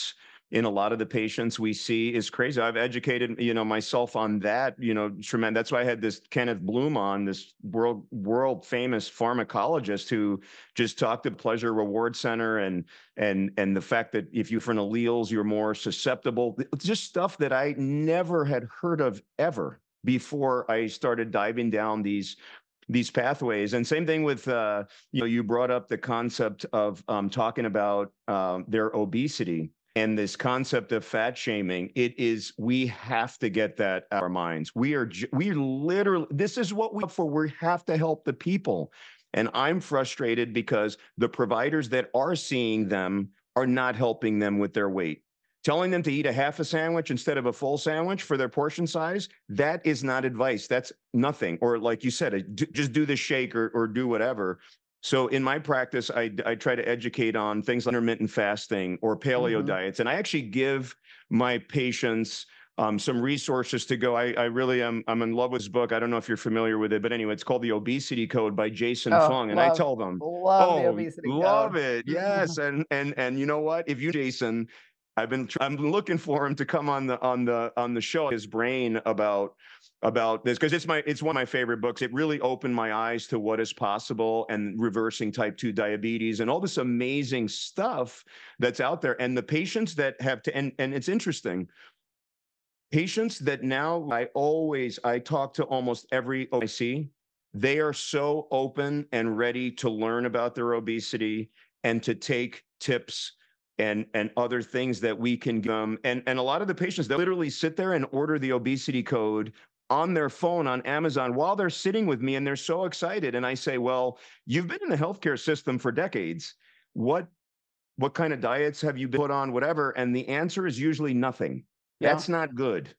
in a lot of the patients we see is crazy. I've educated, you know, myself on that, you know, tremendous. That's why I had this Kenneth Bloom on, this world world famous pharmacologist who just talked to Pleasure Reward Center and and and the fact that if you're different alleles, you're more susceptible. It's just stuff that I never had heard of ever before I started diving down these these pathways. And same thing with, uh, you know, you brought up the concept of um, talking about uh, their obesity and this concept of fat shaming. It is, we have to get that out of our minds. We are, we literally, this is what we for. We have to help the people. And I'm frustrated because the providers that are seeing them are not helping them with their weight. Telling them to eat a half a sandwich instead of a full sandwich for their portion size, that is not advice. That's nothing. Or like you said, just do the shake or, or do whatever. So in my practice, I, I try to educate on things like intermittent fasting or paleo mm-hmm. diets. And I actually give my patients um, some resources to go. I, I really am, I'm in love with this book. I don't know if you're familiar with it, but anyway, it's called The Obesity Code by Jason oh, Fung. And love, I tell them, love oh, the obesity love code. it. Yes. and, and, and you know what, if you, Jason, I've been I'm looking for him to come on the on the on the show. His brain about about this because it's my it's one of my favorite books. It really opened my eyes to what is possible and reversing type two diabetes and all this amazing stuff that's out there. And the patients that have to and and it's interesting. Patients that now I always I talk to almost every O I C. They are so open and ready to learn about their obesity and to take tips and and other things that we can give them. And, and a lot of the patients, they'll literally sit there and order the obesity code on their phone on Amazon while they're sitting with me, and they're so excited. And I say, well, you've been in the healthcare system for decades. What, what kind of diets have you been put on, whatever? And the answer is usually nothing. Yeah. That's not good.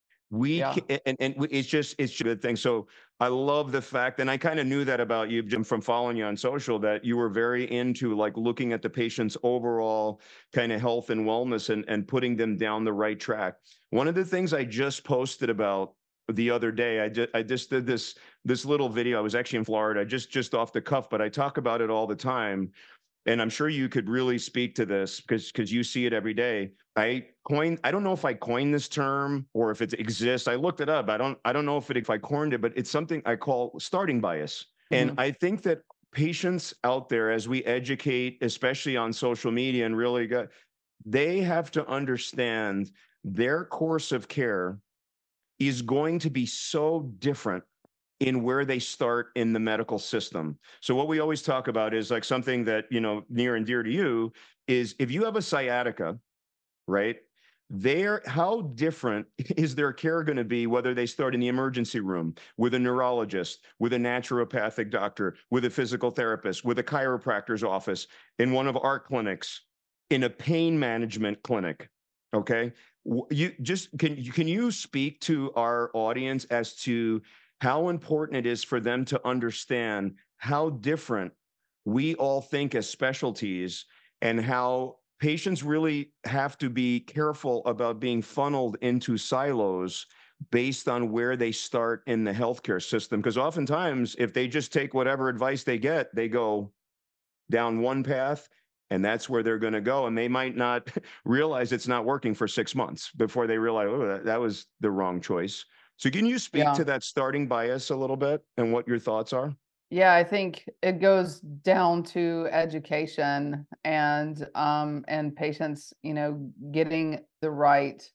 We yeah. can, and, and it's just it's just a good thing. So I love the fact, and I kind of knew that about you, Jim, from following you on social, that you were very into like looking at the patient's overall kind of health and wellness and, and putting them down the right track. One of the things I just posted about the other day, I just I just did this this little video. I was actually in Florida, just just off the cuff, but I talk about it all the time. And I'm sure you could really speak to this because because you see it every day. I coined, I don't know if I coined this term or if it exists. I looked it up. I don't, I don't know if it, if I coined it, but it's something I call starting bias. Mm-hmm. And I think that patients out there, as we educate, especially on social media and really got, they have to understand their course of care is going to be so different in where they start in the medical system. So what we always talk about is like something that, you know, near and dear to you is if you have a sciatica, right? There, how different is their care going to be whether they start in the emergency room with a neurologist, with a naturopathic doctor, with a physical therapist, with a chiropractor's office, in one of our clinics, in a pain management clinic, okay? You just, can, can you speak to our audience as to how important it is for them to understand how different we all think as specialties and how patients really have to be careful about being funneled into silos based on where they start in the healthcare system? Because oftentimes, if they just take whatever advice they get, they go down one path, and that's where they're going to go. And they might not realize it's not working for six months before they realize, oh, that, that was the wrong choice. So can you speak yeah. to that starting bias a little bit and what your thoughts are? Yeah, I think it goes down to education and um, and patients, you know, getting the right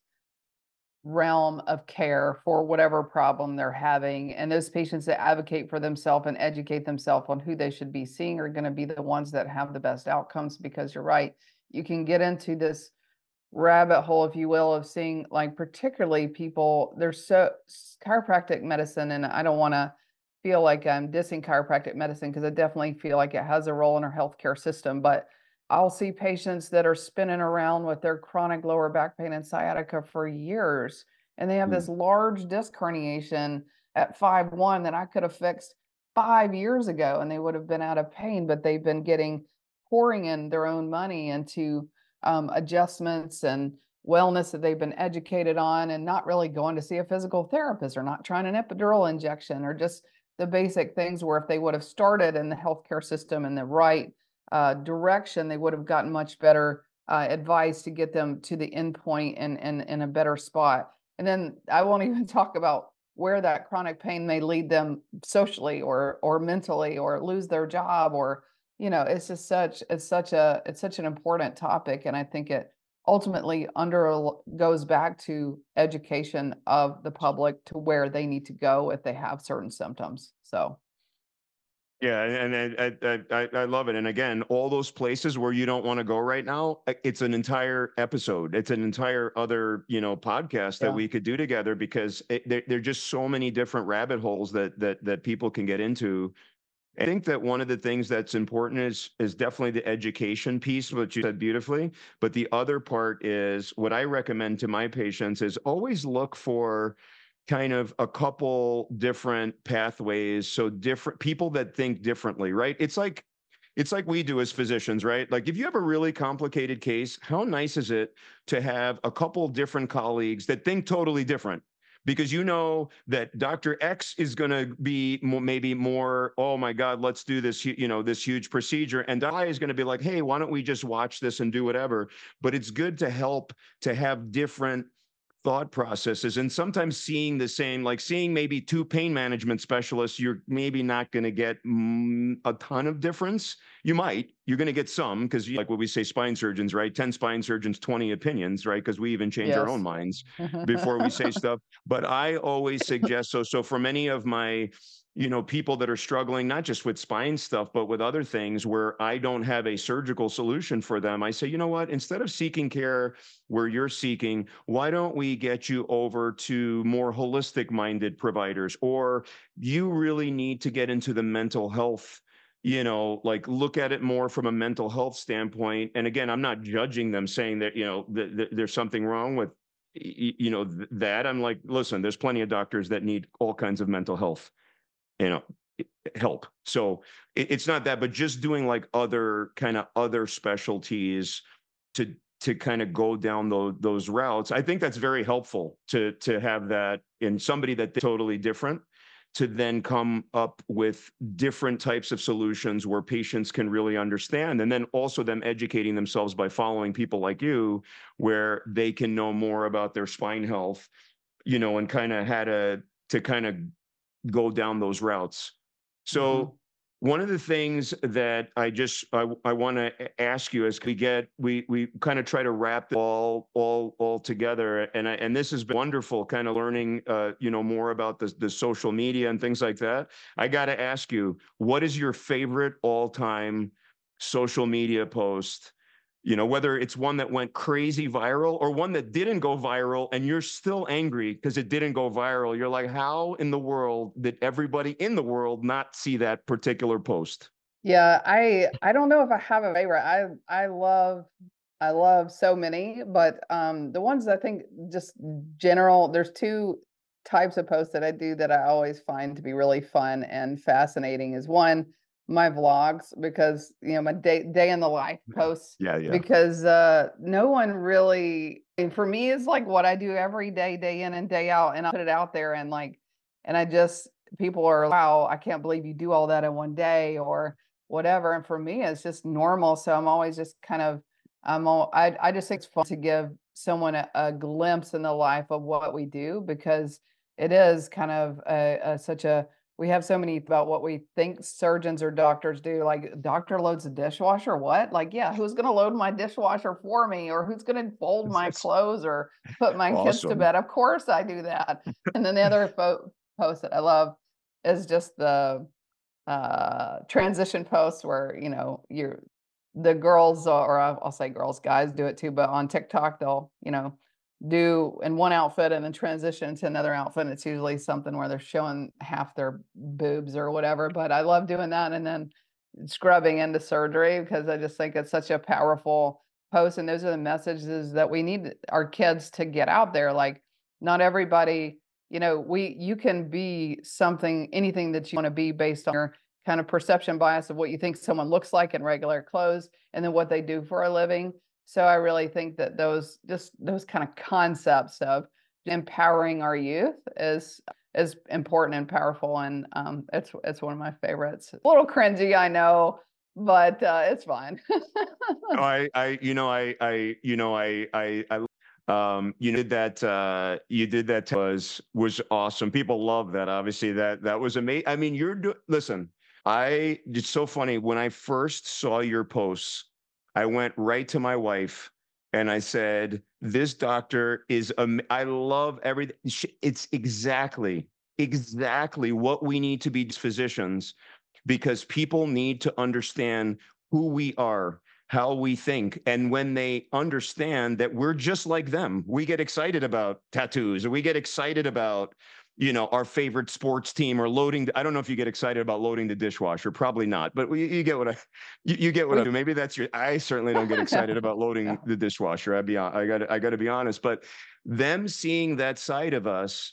realm of care for whatever problem they're having. And those patients that advocate for themselves and educate themselves on who they should be seeing are going to be the ones that have the best outcomes, because you're right. You can get into this rabbit hole, if you will, of seeing like particularly people, there's so chiropractic medicine, and I don't want to feel like I'm dissing chiropractic medicine because I definitely feel like it has a role in our healthcare system, but I'll see patients that are spinning around with their chronic lower back pain and sciatica for years, and they have mm. this large disc herniation at five one that I could have fixed five years ago and they would have been out of pain, but they've been getting pouring in their own money into um, adjustments and wellness that they've been educated on, and not really going to see a physical therapist or not trying an epidural injection or just the basic things where if they would have started in the healthcare system in the right uh, direction, they would have gotten much better uh, advice to get them to the end point and and in a better spot. And then I won't even talk about where that chronic pain may lead them socially or or mentally or lose their job or you know it's just such it's such a it's such an important topic, and I think it ultimately under goes back to education of the public to where they need to go if they have certain symptoms. So Yeah, and I, I I I love it. And again, all those places where you don't want to go right now, uh, it's an entire episode. It's an entire other, you know, podcast that yeah. we could do together because it, there, there are just so many different rabbit holes that that that people can get into. I think that one of the things that's important is is definitely the education piece, which you said beautifully. But the other part is what I recommend to my patients is always look for kind of a couple different pathways. So different people that think differently, right? It's like it's like we do as physicians, right? Like if you have a really complicated case, how nice is it to have a couple different colleagues that think totally different? Because you know that Doctor X is going to be more, maybe more, oh my God, let's do this, you know, this huge procedure. And Doctor Y is going to be like, hey, why don't we just watch this and do whatever? But it's good to help to have different thought processes and sometimes seeing the same, like seeing maybe two pain management specialists, you're maybe not going to get mm, a ton of difference. You might, you're going to get some because like what we say, spine surgeons, right? ten spine surgeons, twenty opinions, right? Because we even change our own Yes. minds before we say stuff. But I always suggest, so, so for many of my, you know, people that are struggling, not just with spine stuff, but with other things where I don't have a surgical solution for them, I say, you know what, instead of seeking care where you're seeking, why don't we get you over to more holistic minded providers? Or you really need to get into the mental health, you know, like look at it more from a mental health standpoint. And again, I'm not judging them saying that, you know, th- th- there's something wrong with, you know, th- that. I'm like, listen, there's plenty of doctors that need all kinds of mental health, you know, help. So it, it's not that, but just doing like other kind of other specialties to to kind of go down those those routes. I think that's very helpful to to have that in somebody that's totally different, to then come up with different types of solutions where patients can really understand, and then also them educating themselves by following people like you where they can know more about their spine health, you know, and kind of had a to kind of go down those routes. Mhm. So one of the things that I just I, I want to ask you is we get we we kind of try to wrap it all all all together, and I, and this has been wonderful, kind of learning uh, you know more about the the social media and things like that. I got to ask you, what is your favorite all time social media post? You know, whether it's one that went crazy viral or one that didn't go viral and you're still angry because it didn't go viral. You're like, how in the world did everybody in the world not see that particular post? Yeah, I I don't know if I have a favorite. I I love I love so many, but um the ones I think just general, there's two types of posts that I do that I always find to be really fun and fascinating is one, my vlogs, because you know, my day day in the life posts, Yeah, yeah. because uh no one really, and for me it's like what I do every day, day in and day out, and I put it out there and like and I just people are, wow, I can't believe you do all that in one day or whatever. And for me, it's just normal. So I'm always just kind of, I'm all, I, I just think it's fun to give someone a, a glimpse in the life of what we do, because it is kind of a, a, such a, we have so many about what we think surgeons or doctors do. Like, doctor loads a dishwasher. What? Like, yeah, who's going to load my dishwasher for me? Or who's going to fold my That's clothes or put my kids to awesome. bed? Of course I do that. And then the other fo- post that I love is just the uh transition posts where you know you're the girls, or I'll I'll say girls, guys do it too, but on TikTok they'll you know do in one outfit and then transition to another outfit, and it's usually something where they're showing half their boobs or whatever. But I love doing that, and then scrubbing into surgery, because I just think it's such a powerful post, and those are the messages that we need our kids to get out there. Like, not everybody, you know, we you can be something, anything that you want to be based on your kind of perception bias of what you think someone looks like in regular clothes and then what they do for a living. So I really think that those just those kind of concepts of empowering our youth is is important and powerful, and um, it's it's one of my favorites. A little cringy, I know, but uh, it's fine. I, I, you know, I, I, you know, I, I, I, um, you did that, uh, you did that was, was awesome. People love that. Obviously that, that was amazing. I mean, you're doing, listen, I, it's so funny. When I first saw your posts, I went right to my wife and I said, this doctor is, um, I love everything. It's exactly, exactly what we need to be as physicians, because people need to understand who we are, how we think. And when they understand that we're just like them, we get excited about tattoos, or we get excited about, you know, our favorite sports team, or loading. I don't know if you get excited about loading the dishwasher, probably not, but you, you get what I, you, you get what I We do. Maybe that's your, I certainly don't get excited no, about loading no. the dishwasher. I'd be, I got I got to be honest, but them seeing that side of us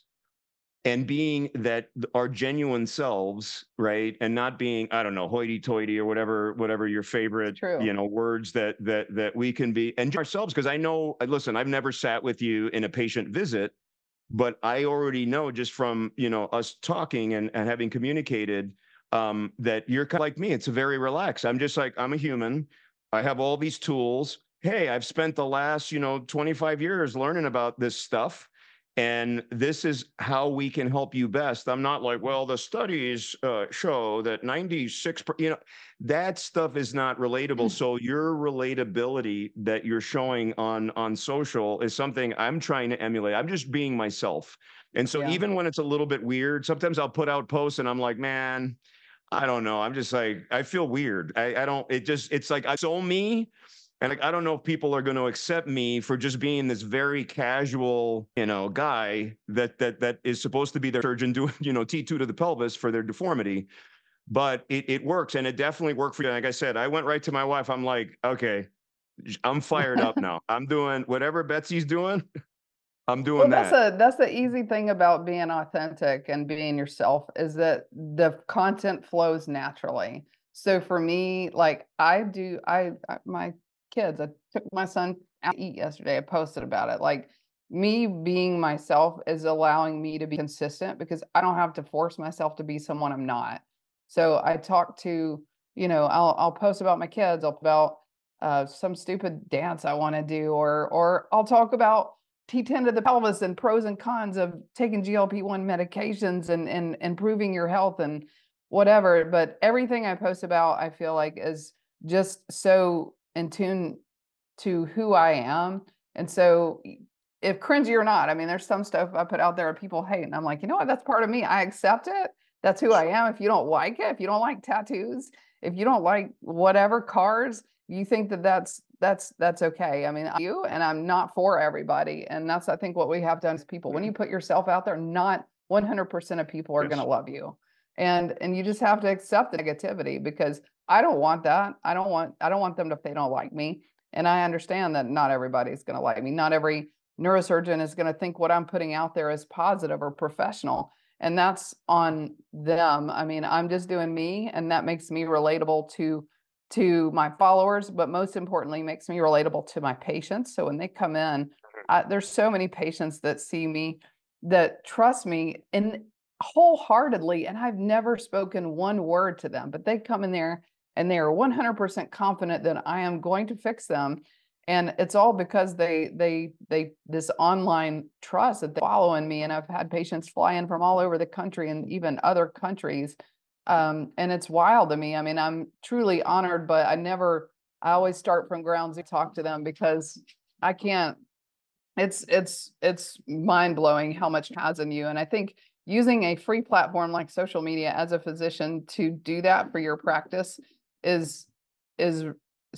and being that our genuine selves, right? And not being, I don't know, hoity-toity or whatever, whatever your It's favorite, you true. know, words that that that we can be, and ourselves. Because I know, listen, I've never sat with you in a patient visit, but I already know just from, you know, us talking and, and having communicated, um, that you're kind of like me. It's a very relaxed. I'm just like, I'm a human. I have all these tools. Hey, I've spent the last, you know, twenty-five years learning about this stuff. And this is how we can help you best. I'm not like, well, the studies uh, show that ninety-six, you know, that stuff is not relatable. So your relatability that you're showing on on social is something I'm trying to emulate. I'm just being myself. And so Yeah. even when it's a little bit weird, sometimes I'll put out posts and I'm like, man, I don't know. I'm just like, I feel weird. I, I don't, it just, it's like, I'm so me. And like, I don't know if people are going to accept me for just being this very casual, you know, guy that that that is supposed to be their surgeon doing, you know, T two to the pelvis for their deformity. But it it works, and it definitely worked for you. Like I said, I went right to my wife. I'm like, okay, I'm fired up now. I'm doing whatever Betsy's doing. I'm doing Well, that's that. a that's the easy thing about being authentic and being yourself, is that the content flows naturally. So for me, like I do, I, I my kids, I took my son out to eat yesterday. I posted about it. Like me being myself is allowing me to be consistent, because I don't have to force myself to be someone I'm not. So I talk to, you know, I'll I'll post about my kids, I'll about uh, some stupid dance I want to do, or or I'll talk about T ten to the pelvis and pros and cons of taking G L P one medications and, and improving your health and whatever. But everything I post about, I feel like, is just so in tune to who I am. And so if cringy or not, I mean, there's some stuff I put out there and people hate, and I'm like, you know what? That's part of me. I accept it. That's who I am. If you don't like it, if you don't like tattoos, if you don't like whatever cars, you think that that's that's that's okay. I mean, you, and I'm not for everybody, and that's, I think, what we have done as people. When you put yourself out there, not one hundred percent of people are going to Yes. love you, and and you just have to accept the negativity, because I don't want that. I don't want I don't want them to, if they don't like me. And I understand that not everybody's going to like me. Not every neurosurgeon is going to think what I'm putting out there is positive or professional. And that's on them. I mean, I'm just doing me, and that makes me relatable to to my followers, but most importantly, makes me relatable to my patients. So when they come in, I, there's so many patients that see me, that trust me and wholeheartedly, and I've never spoken one word to them, but they come in there and they are one hundred percent confident that I am going to fix them. And it's all because they they they this online trust that they follow in me. And I've had patients fly in from all over the country and even other countries. Um, and it's wild to me. I mean, I'm truly honored, but I never, I always start from ground zero to talk to them, because I can't, it's it's it's mind blowing how much it has in you. And I think using a free platform like social media as a physician to do that for your practice is is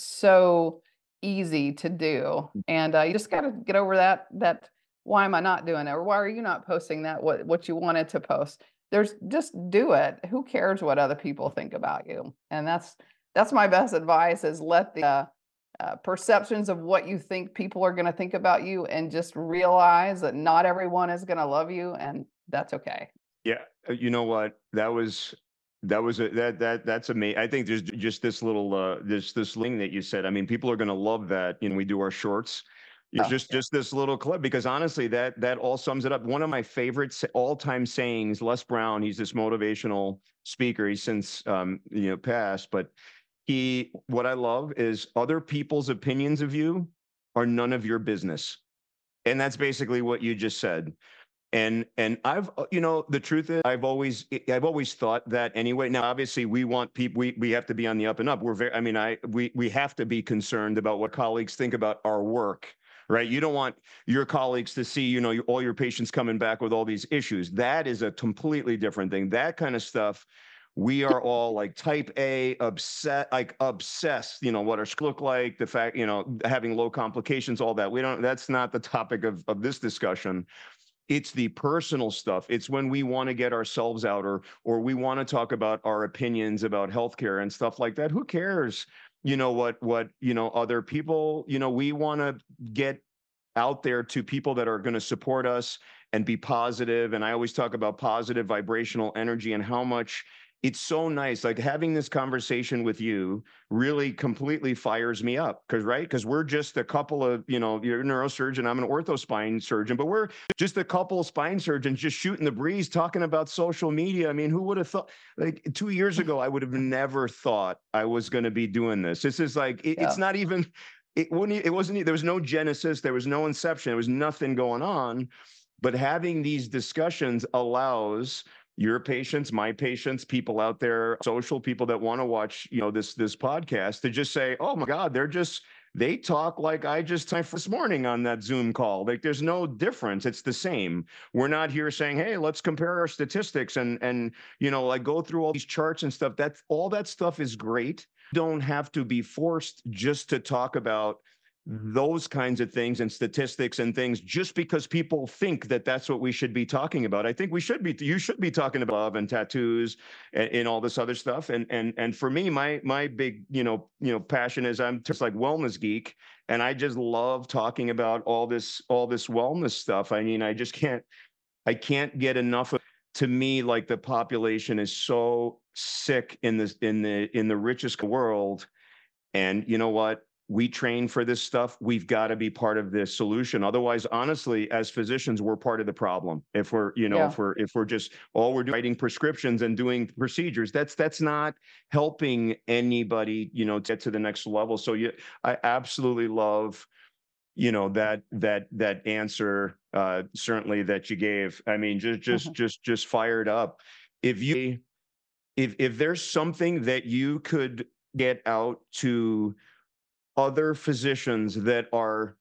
so easy to do. And uh, you just got to get over that that why am I not doing it, or why are you not posting that what what you wanted to post? There's just do it. Who cares what other people think about you? And that's that's my best advice, is let the uh, uh, perceptions of what you think people are going to think about you, and just realize that not everyone is going to love you, and that's okay. Yeah, uh, you know what? That was that was a that that that's amazing. I think there's j- just this little uh this this thing that you said. I mean, people are going to love that. You know, we do our shorts. It's Oh, just yeah. just this little clip, because honestly, that that all sums it up. One of my favorite sa- all-time sayings, Les Brown. He's this motivational speaker. He's since um you know passed, but he, what I love is other people's opinions of you are none of your business. And that's basically what you just said. And and I've uh, you know, the truth is I've always I've always thought that anyway. Now obviously we want people, we we have to be on the up and up. We're very, I mean, I we we have to be concerned about what colleagues think about our work, right? You don't want your colleagues to see, you know, your, all your patients coming back with all these issues. That is a completely different thing. That kind of stuff, we are all like type A, upset, like obsessed, you know, what our skin look like, the fact, you know, having low complications, all that. We don't, that's not the topic of, of this discussion. It's the personal stuff. It's when we want to get ourselves out, or or we want to talk about our opinions about healthcare and stuff like that. Who cares? You know what what you know other people, you know, we want to get out there to people that are going to support us and be positive. And I always talk about positive vibrational energy and how much it's so nice. Like having this conversation with you really completely fires me up. Cause right. Because we're just a couple of, you know, you're a neurosurgeon, I'm an ortho spine surgeon, but we're just a couple of spine surgeons just shooting the breeze, talking about social media. I mean, who would have thought, like two years ago, I would have never thought I was going to be doing this. This is like, it, Yeah. it's not even, it wouldn't, it wasn't, there was no genesis, there was no inception, there was nothing going on. But having these discussions allows your patients, my patients, people out there, social people that want to watch, you know, this this podcast to just say, oh my God, they're just, they talk like I just typed this morning on that Zoom call. Like there's no difference. It's the same. We're not here saying, hey, let's compare our statistics and and you know, like go through all these charts and stuff. That's all that stuff is great. Don't have to be forced just to talk about those kinds of things and statistics and things just because people think that that's what we should be talking about. I think we should be, you should be talking about love and tattoos and, and all this other stuff. And and and for me, my my big, you know, you know, passion is I'm just like wellness geek. And I just love talking about all this, all this wellness stuff. I mean, I just can't, I can't get enough of, to me, like the population is so sick in this, in the, in the richest world. And you know what? We train for this stuff. We've got to be part of this solution. Otherwise, honestly, as physicians, we're part of the problem. If we're, you know, Yeah. if we're, if we're just all we're doing writing prescriptions and doing procedures, that's that's not helping anybody, you know, to get to the next level. So you, I absolutely love, you know, that that that answer, uh, certainly that you gave. I mean, just just just just fired up. If you, if if there's something that you could get out to other physicians that are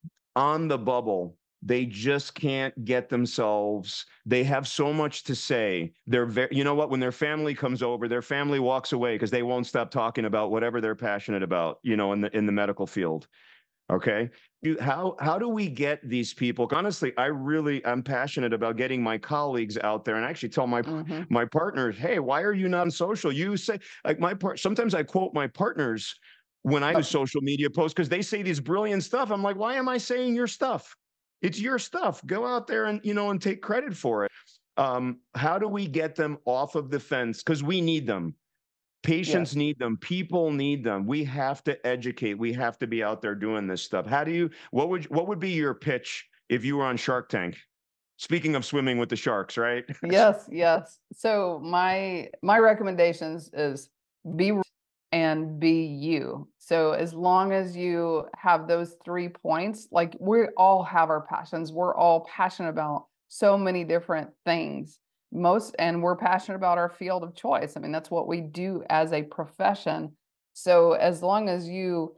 on the bubble, they just can't get themselves, they have so much to say. They're very, you know what, when their family comes over, their family walks away because they won't stop talking about whatever they're passionate about, you know, in the in the medical field. Okay. You, how how do we get these people? Honestly, I really I'm passionate about getting my colleagues out there and actually tell my Mm-hmm. my partners, hey, why are you not on social? You say, like, my part, sometimes I quote my partners when I do Yep. social media posts because they say these brilliant stuff. I'm like, why am I saying your stuff? It's your stuff. Go out there and, you know, and take credit for it. Um, how do we get them off of the fence? Because we need them. Patients Yes. need them. People need them. We have to educate. We have to be out there doing this stuff. How do you, what would, what would be your pitch if you were on Shark Tank? Speaking of swimming with the sharks, right? Yes, yes. So my my recommendations is be and be you. So as long as you have those three points, like we all have our passions. We're all passionate about so many different things. Most and we're passionate about our field of choice. I mean, that's what we do as a profession. So as long as you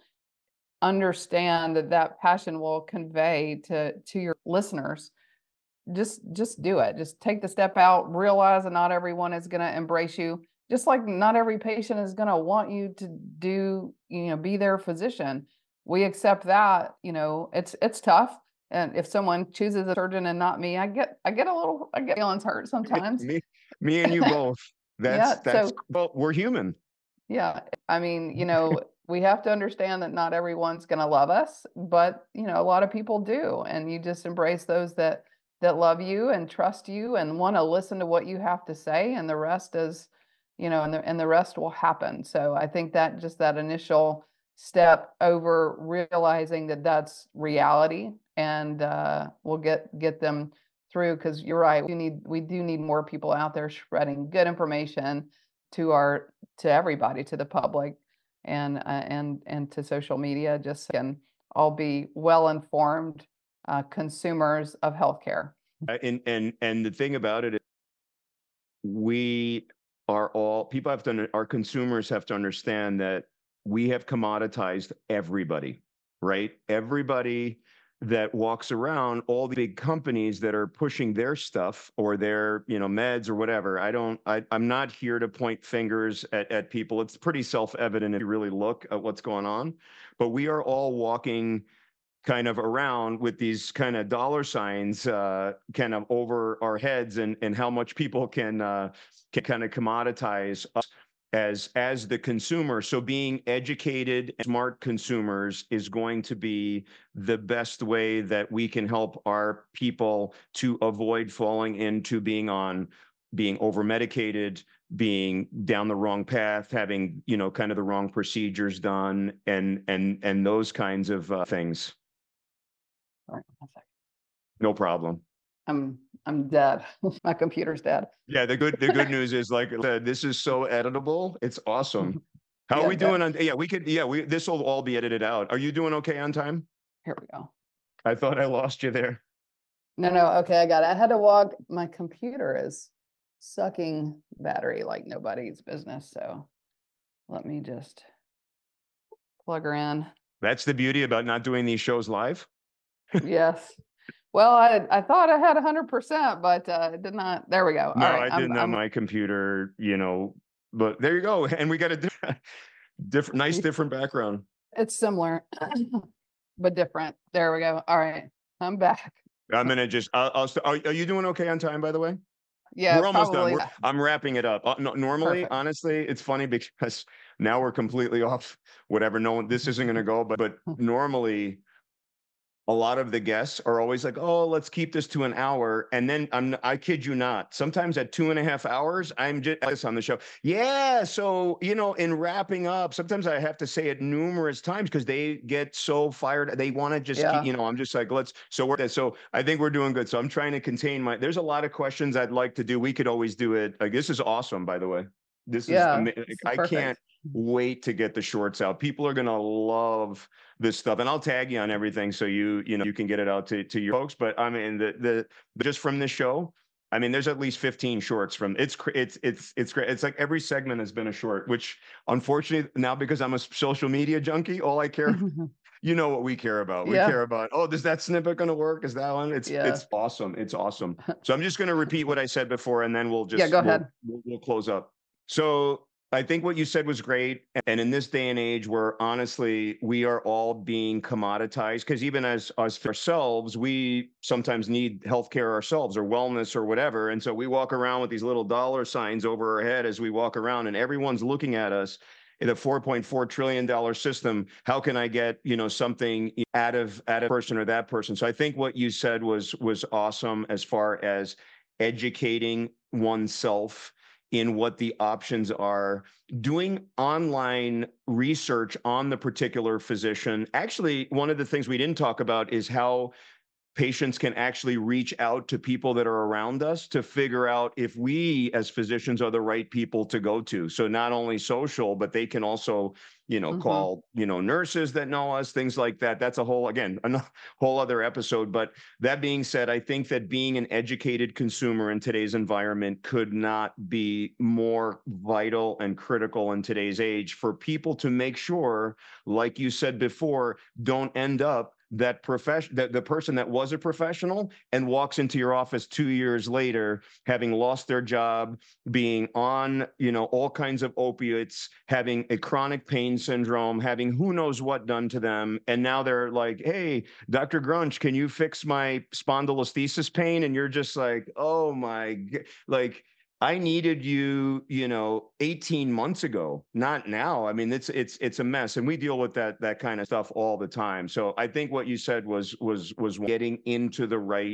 understand that that passion will convey to to your listeners, just just do it. Just take the step out, realize that not everyone is going to embrace you, just like not every patient is going to want you to do, you know, be their physician. We accept that. You know, it's it's tough, and if someone chooses a surgeon and not me, i get i get a little, I get feelings hurt sometimes. me, me and you both. That's, Yeah, that's, so well, we're human. yeah, I mean, you know, we have to understand that not everyone's going to love us, but you know, a lot of people do, and you just embrace those that that love you and trust you and want to listen to what you have to say, and the rest is, you know, and the and the rest will happen. So I think that just that initial step over realizing that that's reality, and uh, we'll get get them through, because you're right, we need we do need more people out there spreading good information to our to everybody, to the public. and uh, and and to social media, just so we can all be well informed uh, consumers of healthcare. Uh, And and and the thing about it is we are all people have to under- our consumers have to understand that we have commoditized everybody, right? Everybody that walks around, all the big companies that are pushing their stuff or their, you know, meds or whatever. I don't, I, I'm not here to point fingers at, at people. It's pretty self-evident if you really look at what's going on. But we are all walking kind of around with these kind of dollar signs uh, kind of over our heads, and and how much people can uh, can kind of commoditize us as as the consumer. So being educated, smart consumers is going to be the best way that we can help our people to avoid falling into being on being over medicated, being down the wrong path, having, you know, kind of the wrong procedures done, and and and those kinds of uh, things. Sorry, one second. No problem. I'm I'm dead. My computer's dead. Yeah, the good the good news is, like I said, this is so editable. It's awesome. How are Yeah, we dead. doing on? Yeah, we could. Yeah, we this will all be edited out. Are you doing okay on time? Here we go. I thought I lost you there. No, no, okay, I got it. I had to walk. My computer is sucking battery like nobody's business. So let me just plug her in. That's the beauty about not doing these shows live. Yes. Well, I I thought I had one hundred percent, but uh, it did not. There we go. All No, right. I I'm didn't on I'm my computer, you know, but there you go. And we got a different, different nice, different background. it's similar, but different. There we go. All right. I'm back. I'm gonna just. I'll. I'll st- are, are you doing okay on time? By the way, Yeah, we're almost done. probably. We're, Yeah. I'm wrapping it up. Uh, no, normally, Perfect. honestly, it's funny because now we're completely off. Whatever. No one. This isn't gonna go. But but normally, a lot of the guests are always like, "Oh, let's keep this to an hour." And then I'm, I kid you not, sometimes at two and a half hours, I'm just on the show. Yeah. So, you know, in wrapping up, sometimes I have to say it numerous times because they get so fired. They want to just keep, Yeah. you know, I'm just like, let's, so we're, so I think we're doing good. So I'm trying to contain my, there's a lot of questions I'd like to do. We could always do it. Like, this is awesome, by the way. This is, Yeah. ama- This is I can't perfect. wait to get the shorts out. People are going to love this stuff, and I'll tag you on everything so you you know you can get it out to to your folks. But I mean, the the just from this show, I mean, there's at least fifteen shorts from it's it's it's it's great. It's like every segment has been a short, which unfortunately now, because I'm a social media junkie, all I care, you know what we care about. We Yeah. care about, oh, is that snippet going to work? Is that one? It's Yeah. it's awesome. It's awesome. So I'm just going to repeat what I said before, and then we'll Yeah. just Go we'll ahead. we'll, we'll close up. So I think what you said was great. And in this day and age where honestly we are all being commoditized, because even as us ourselves, we sometimes need healthcare ourselves or wellness or whatever. And so we walk around with these little dollar signs over our head as we walk around, and everyone's looking at us in a four point four trillion dollar system. How can I get, you know, something out of out of person or that person? So I think what you said was was awesome as far as educating oneself in what the options are, doing online research on the particular physician. Actually, one of the things we didn't talk about is how patients can actually reach out to people that are around us to figure out if we as physicians are the right people to go to. So not only social, but they can also, you know, Mm-hmm. call, you know, nurses that know us, things like that. That's a whole, again, a whole other episode. But that being said, I think that being an educated consumer in today's environment could not be more vital and critical in today's age for people to make sure, like you said before, don't end up that profession that the person that was a professional and walks into your office two years later having lost their job, being on, you know, all kinds of opiates, having a chronic pain syndrome, having who knows what done to them, and now they're like, hey, Doctor Grunch, can you fix my spondylolisthesis pain? And you're just like, oh my God. Like, I needed you, you know, eighteen months ago, not now. I mean, it's it's it's a mess, and we deal with that that kind of stuff all the time. So I think what you said was was was getting into the right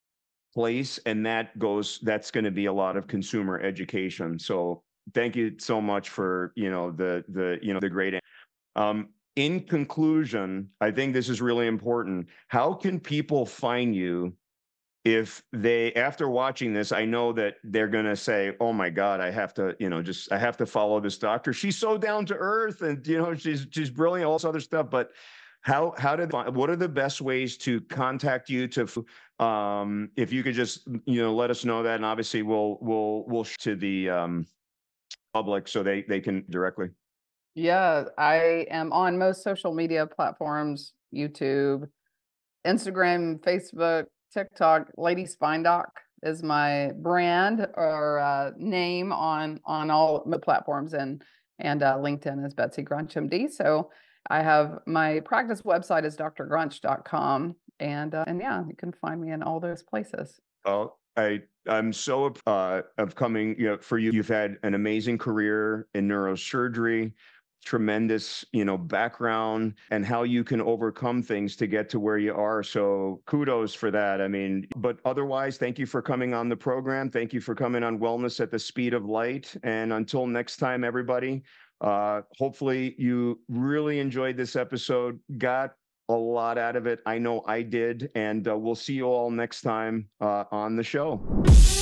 place, and that goes that's going to be a lot of consumer education. So thank you so much for, you know, the the you know the great. Um, in conclusion, I think this is really important. How can people find you if they, after watching this, I know that they're going to say, oh my God, I have to, you know, just, I have to follow this doctor. She's so down to earth and, you know, she's, she's brilliant, all this other stuff. But how, how did, what are the best ways to contact you to, um, if you could just, you know, let us know that. And obviously we'll, we'll, we'll to the, um, public so they, they can directly. Yeah, I am on most social media platforms, YouTube, Instagram, Facebook, TikTok. Lady Spine Doc is my brand or uh, name on on all the platforms, and and uh, LinkedIn is Betsy Grunch M D. So I have my practice website is d r grunch dot com, and uh, and yeah, you can find me in all those places. Oh, I I'm so uh, of coming, you know, for you. You've had an amazing career in neurosurgery, tremendous, you know, background, and how you can overcome things to get to where you are. So kudos for that. I mean, but otherwise, thank you for coming on the program. Thank you for coming on Wellness at the Speed of Light. And until next time, everybody, uh, hopefully you really enjoyed this episode, got a lot out of it. I know I did. And uh, we'll see you all next time uh, on the show.